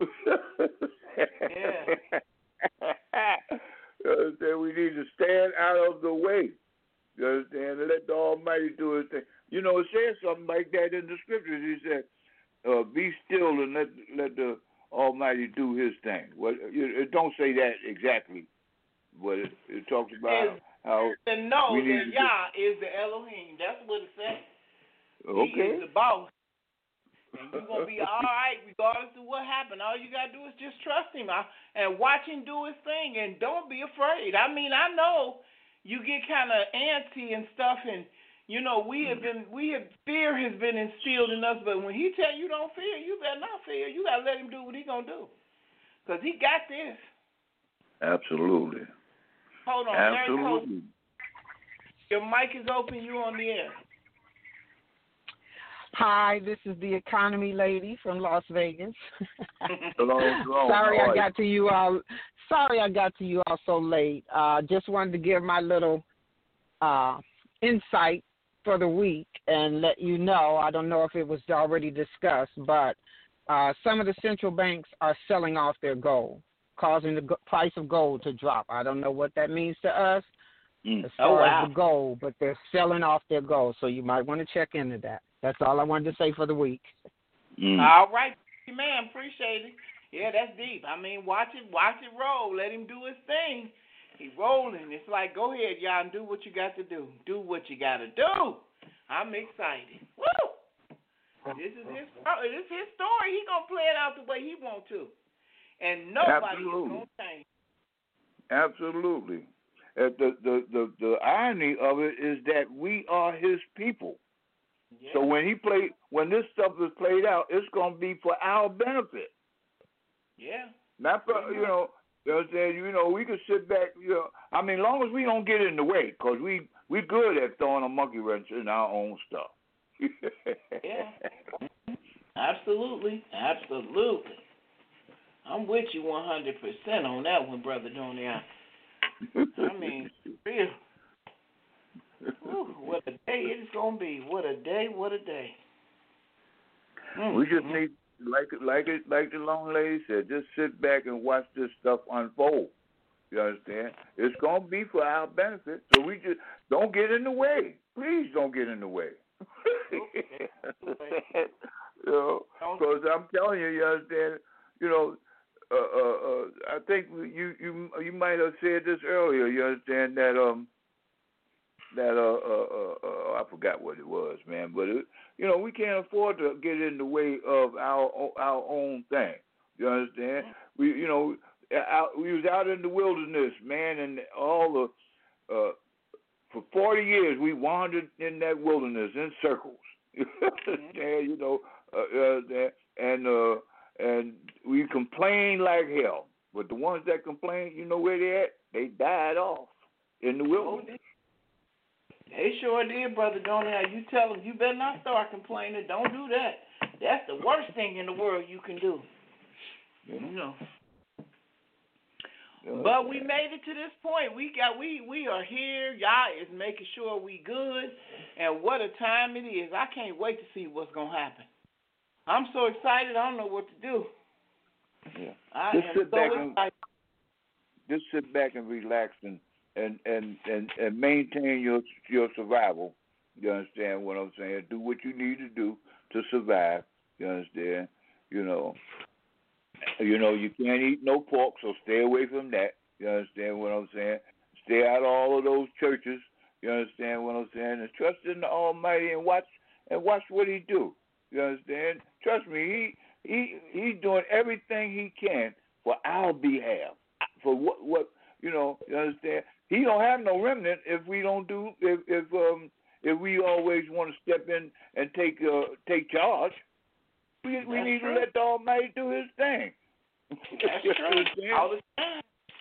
Yeah. You understand? We need to stand out of the way. You understand? And let the Almighty do his thing. You know, it says something like that in the scriptures. He said, "Be still and let the Almighty do his thing." Well, it don't say that exactly, but it talks about how and know that Yah is the Elohim. That's what it says. Okay. He is the boss. And you're going to be all right regardless of what happened. All you got to do is just trust him and watch him do his thing, and don't be afraid. I mean, I know you get kind of antsy and stuff, and, you know, fear has been instilled in us, but when he tell you don't fear, you better not fear. You got to let him do what he going to do, because he got this. Absolutely. Hold on. Absolutely. Your mic is open. You on the air. Hi, this is the economy lady from Las Vegas. Hello. Sorry I got to you all so late. Just wanted to give my little insight for the week and let you know. I don't know if it was already discussed, but some of the central banks are selling off their gold, causing the price of gold to drop. I don't know what that means to us as far as the gold, but they're selling off their gold, so you might want to check into that. That's all I wanted to say for the week. All right, man, appreciate it. Yeah, that's deep. I mean, watch it roll. Let him do his thing, He rolling. It's like, go ahead, y'all, and do what you got to do. Do what you got to do. I'm excited. Woo! This is his story. He gonna play it out the way he want to, and nobody is gonna change. Absolutely. The irony of it is that we are his people. Yeah. So when this stuff is played out, it's gonna be for our benefit. Yeah. Not for you know what I'm saying. We can sit back. I mean, as long as we don't get in the way, because we good at throwing a monkey wrench in our own stuff. Yeah. Absolutely. I'm with you 100% on that one, Brother Donier. I mean, real. Ooh, what a day it's gonna be! What a day! We just need, like the long lady said, just sit back and watch this stuff unfold. You understand? It's gonna be for our benefit, so we just don't get in the way. Please don't get in the way. Because I'm telling you, you understand? I think you might have said this earlier. You understand that I forgot what it was, man. But we can't afford to get in the way of our own thing. You understand? We was out in the wilderness, man, and all the for 40 years we wandered in that wilderness in circles. And we complained like hell. But the ones that complained, you know where they at? They died off in the wilderness. They sure did, Brother Donier. You tell them, you better not start complaining. Don't do that. That's the worst thing in the world you can do. But we made it to this point. We are here. Y'all is making sure we good. And what a time it is. I can't wait to see what's going to happen. I'm so excited, I don't know what to do. Yeah. Just sit back and relax and maintain your survival. You understand what I'm saying? Do what you need to do to survive. You understand? You can't eat no pork, so stay away from that. You understand what I'm saying? Stay out of all of those churches. You understand what I'm saying? And trust in the Almighty and watch what He do. You understand? Trust me, he's doing everything he can for our behalf. For what you understand? He don't have no remnant if we don't do if we always want to step in and take charge. We need to let the Almighty do His thing. That's true. All the time.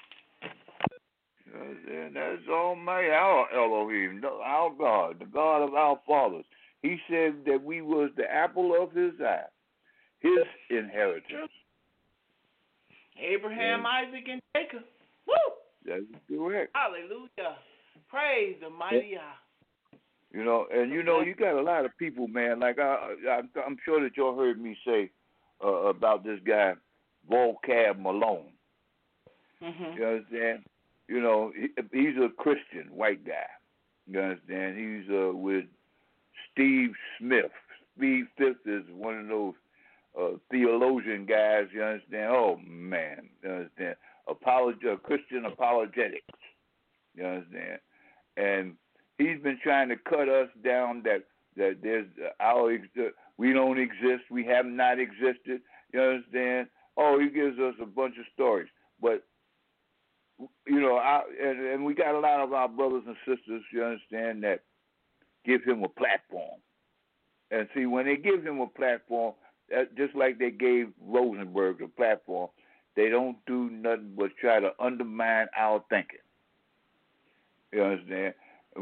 That's Almighty, our Elohim, our God, the God of our fathers. He said that we was the apple of His eye, His inheritance. Abraham, Isaac, and Jacob. Woo! That's correct. Hallelujah. Praise the mighty eye. You got a lot of people, man. Like I'm sure that y'all heard me say about this guy, Volcab Malone. Mm-hmm. You understand? He's a Christian white guy. You understand? He's with Steve Smith. Steve Smith is one of those theologian guys, you understand? Oh, man, you understand? Christian apologetics, you understand? And he's been trying to cut us down that there's we don't exist, we have not existed, you understand? Oh, he gives us a bunch of stories. But, and we got a lot of our brothers and sisters, you understand, that give him a platform. And see, when they give him a platform, just like they gave Rosenberg a platform, they don't do nothing but try to undermine our thinking. You understand? I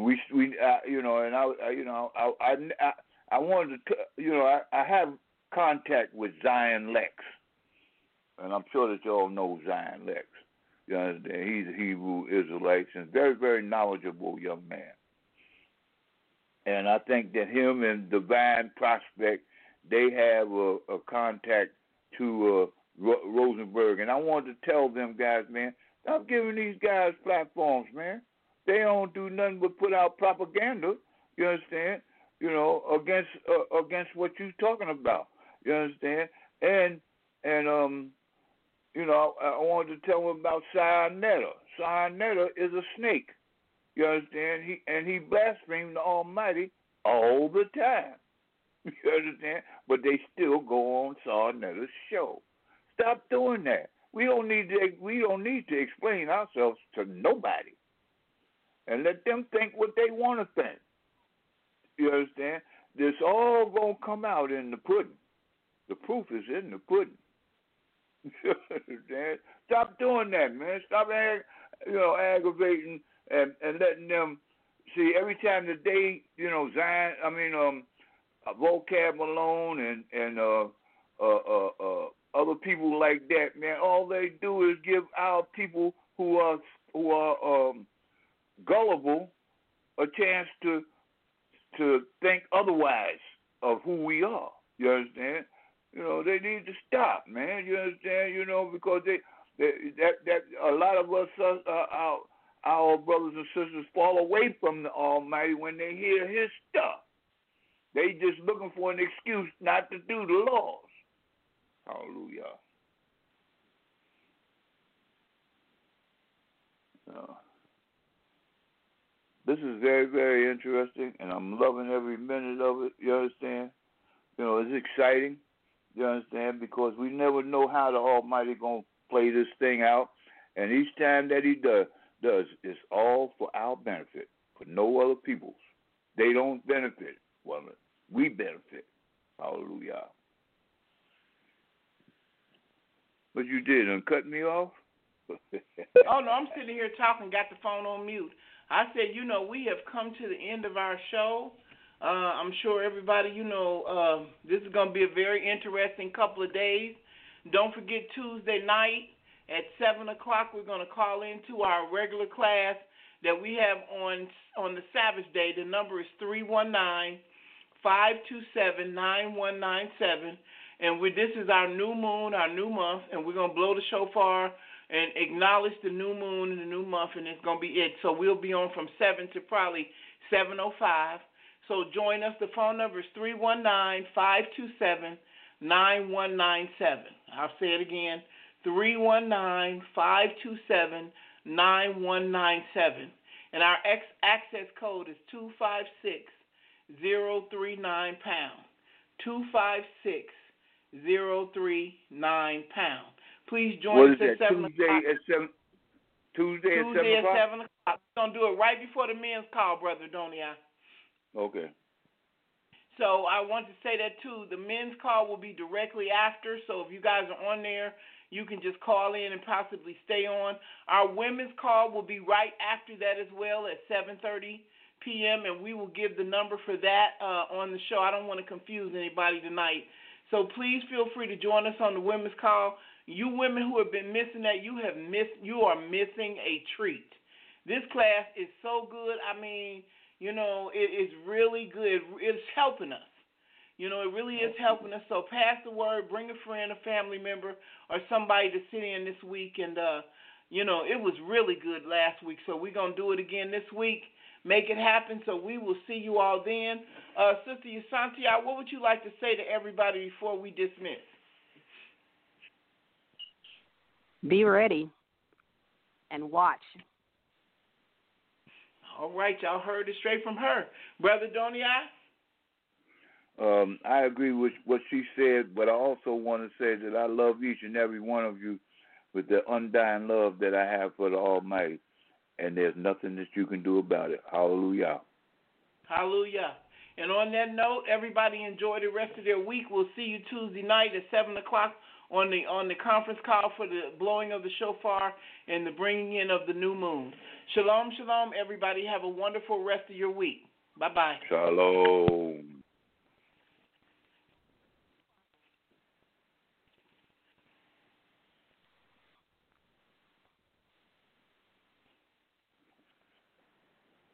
wanted to, I have contact with Zion Lex, and I'm sure that y'all know Zion Lex. You understand? He's a Hebrew Israelite and very, very knowledgeable young man. And I think that him and Divine Prospect, they have a contact to Rosenberg. And I wanted to tell them guys, man, stop giving these guys platforms, man. They don't do nothing but put out propaganda, you understand, against what you're talking about, you understand? And I wanted to tell them about Sionetta. Sarnetta is a snake. You understand? He blasphemed the Almighty all the time. You understand? But they still go on Sarnetta's show. Stop doing that. We don't need to explain ourselves to nobody. And let them think what they want to think. You understand? This all gonna come out in the pudding. The proof is in the pudding. You understand? Stop doing that, man. Stop aggravating and letting them see every time that they, Vocab Malone and other people like that, man. All they do is give our people who are gullible a chance to think otherwise of who we are. You understand? They need to stop, man. You understand? Because that a lot of us, our brothers and sisters, fall away from the Almighty when they hear His stuff. They just looking for an excuse not to do the laws. Hallelujah. This is very, very interesting, and I'm loving every minute of it. You understand? It's exciting. You understand? Because we never know how the Almighty gonna play this thing out, and each time that He does, it's all for our benefit, for no other people's. They don't benefit. Well, we benefit. Hallelujah. But you did, cut me off? Oh, no, I'm sitting here talking, got the phone on mute. I said, we have come to the end of our show. I'm sure everybody, this is going to be a very interesting couple of days. Don't forget Tuesday night at 7 o'clock, we're going to call into our regular class that we have on the Sabbath day. The number is 319-527-9197. And this is our new moon, our new month, and we're going to blow the shofar and acknowledge the new moon and the new month, and it's going to be it. So we'll be on from 7 to probably 7:05. So join us. The phone number is 319-527-9197. I'll say it again, 319-527-9197. And our access code is 256039#. 256039#. Please join us at 7 o'clock. Tuesday at 7 o'clock? Tuesday at 7 o'clock. We're going to do it right before the men's call, Brother Donia. Okay. So I want to say that, too. The men's call will be directly after, so if you guys are on there, you can just call in and possibly stay on. Our women's call will be right after that as well at 7:30 p.m., and we will give the number for that on the show. I don't want to confuse anybody tonight. So please feel free to join us on the women's call. You women who have been missing that, you are missing a treat. This class is so good. I mean, it is really good. It's helping us. It really is helping us. So pass the word, bring a friend, a family member, or somebody to sit in this week. And, it was really good last week. So we're going to do it again this week. Make it happen. So we will see you all then. Sister Yasantia, what would you like to say to everybody before we dismiss? Be ready and watch. All right, y'all heard it straight from her. Brother Donia? I agree with what she said, but I also want to say that I love each and every one of you with the undying love that I have for the Almighty, and there's nothing that you can do about it. Hallelujah. Hallelujah. And on that note, everybody enjoy the rest of their week. We'll see you Tuesday night at 7 o'clock on the conference call for the blowing of the shofar and the bringing in of the new moon. Shalom, shalom, everybody. Have a wonderful rest of your week. Bye-bye. Shalom.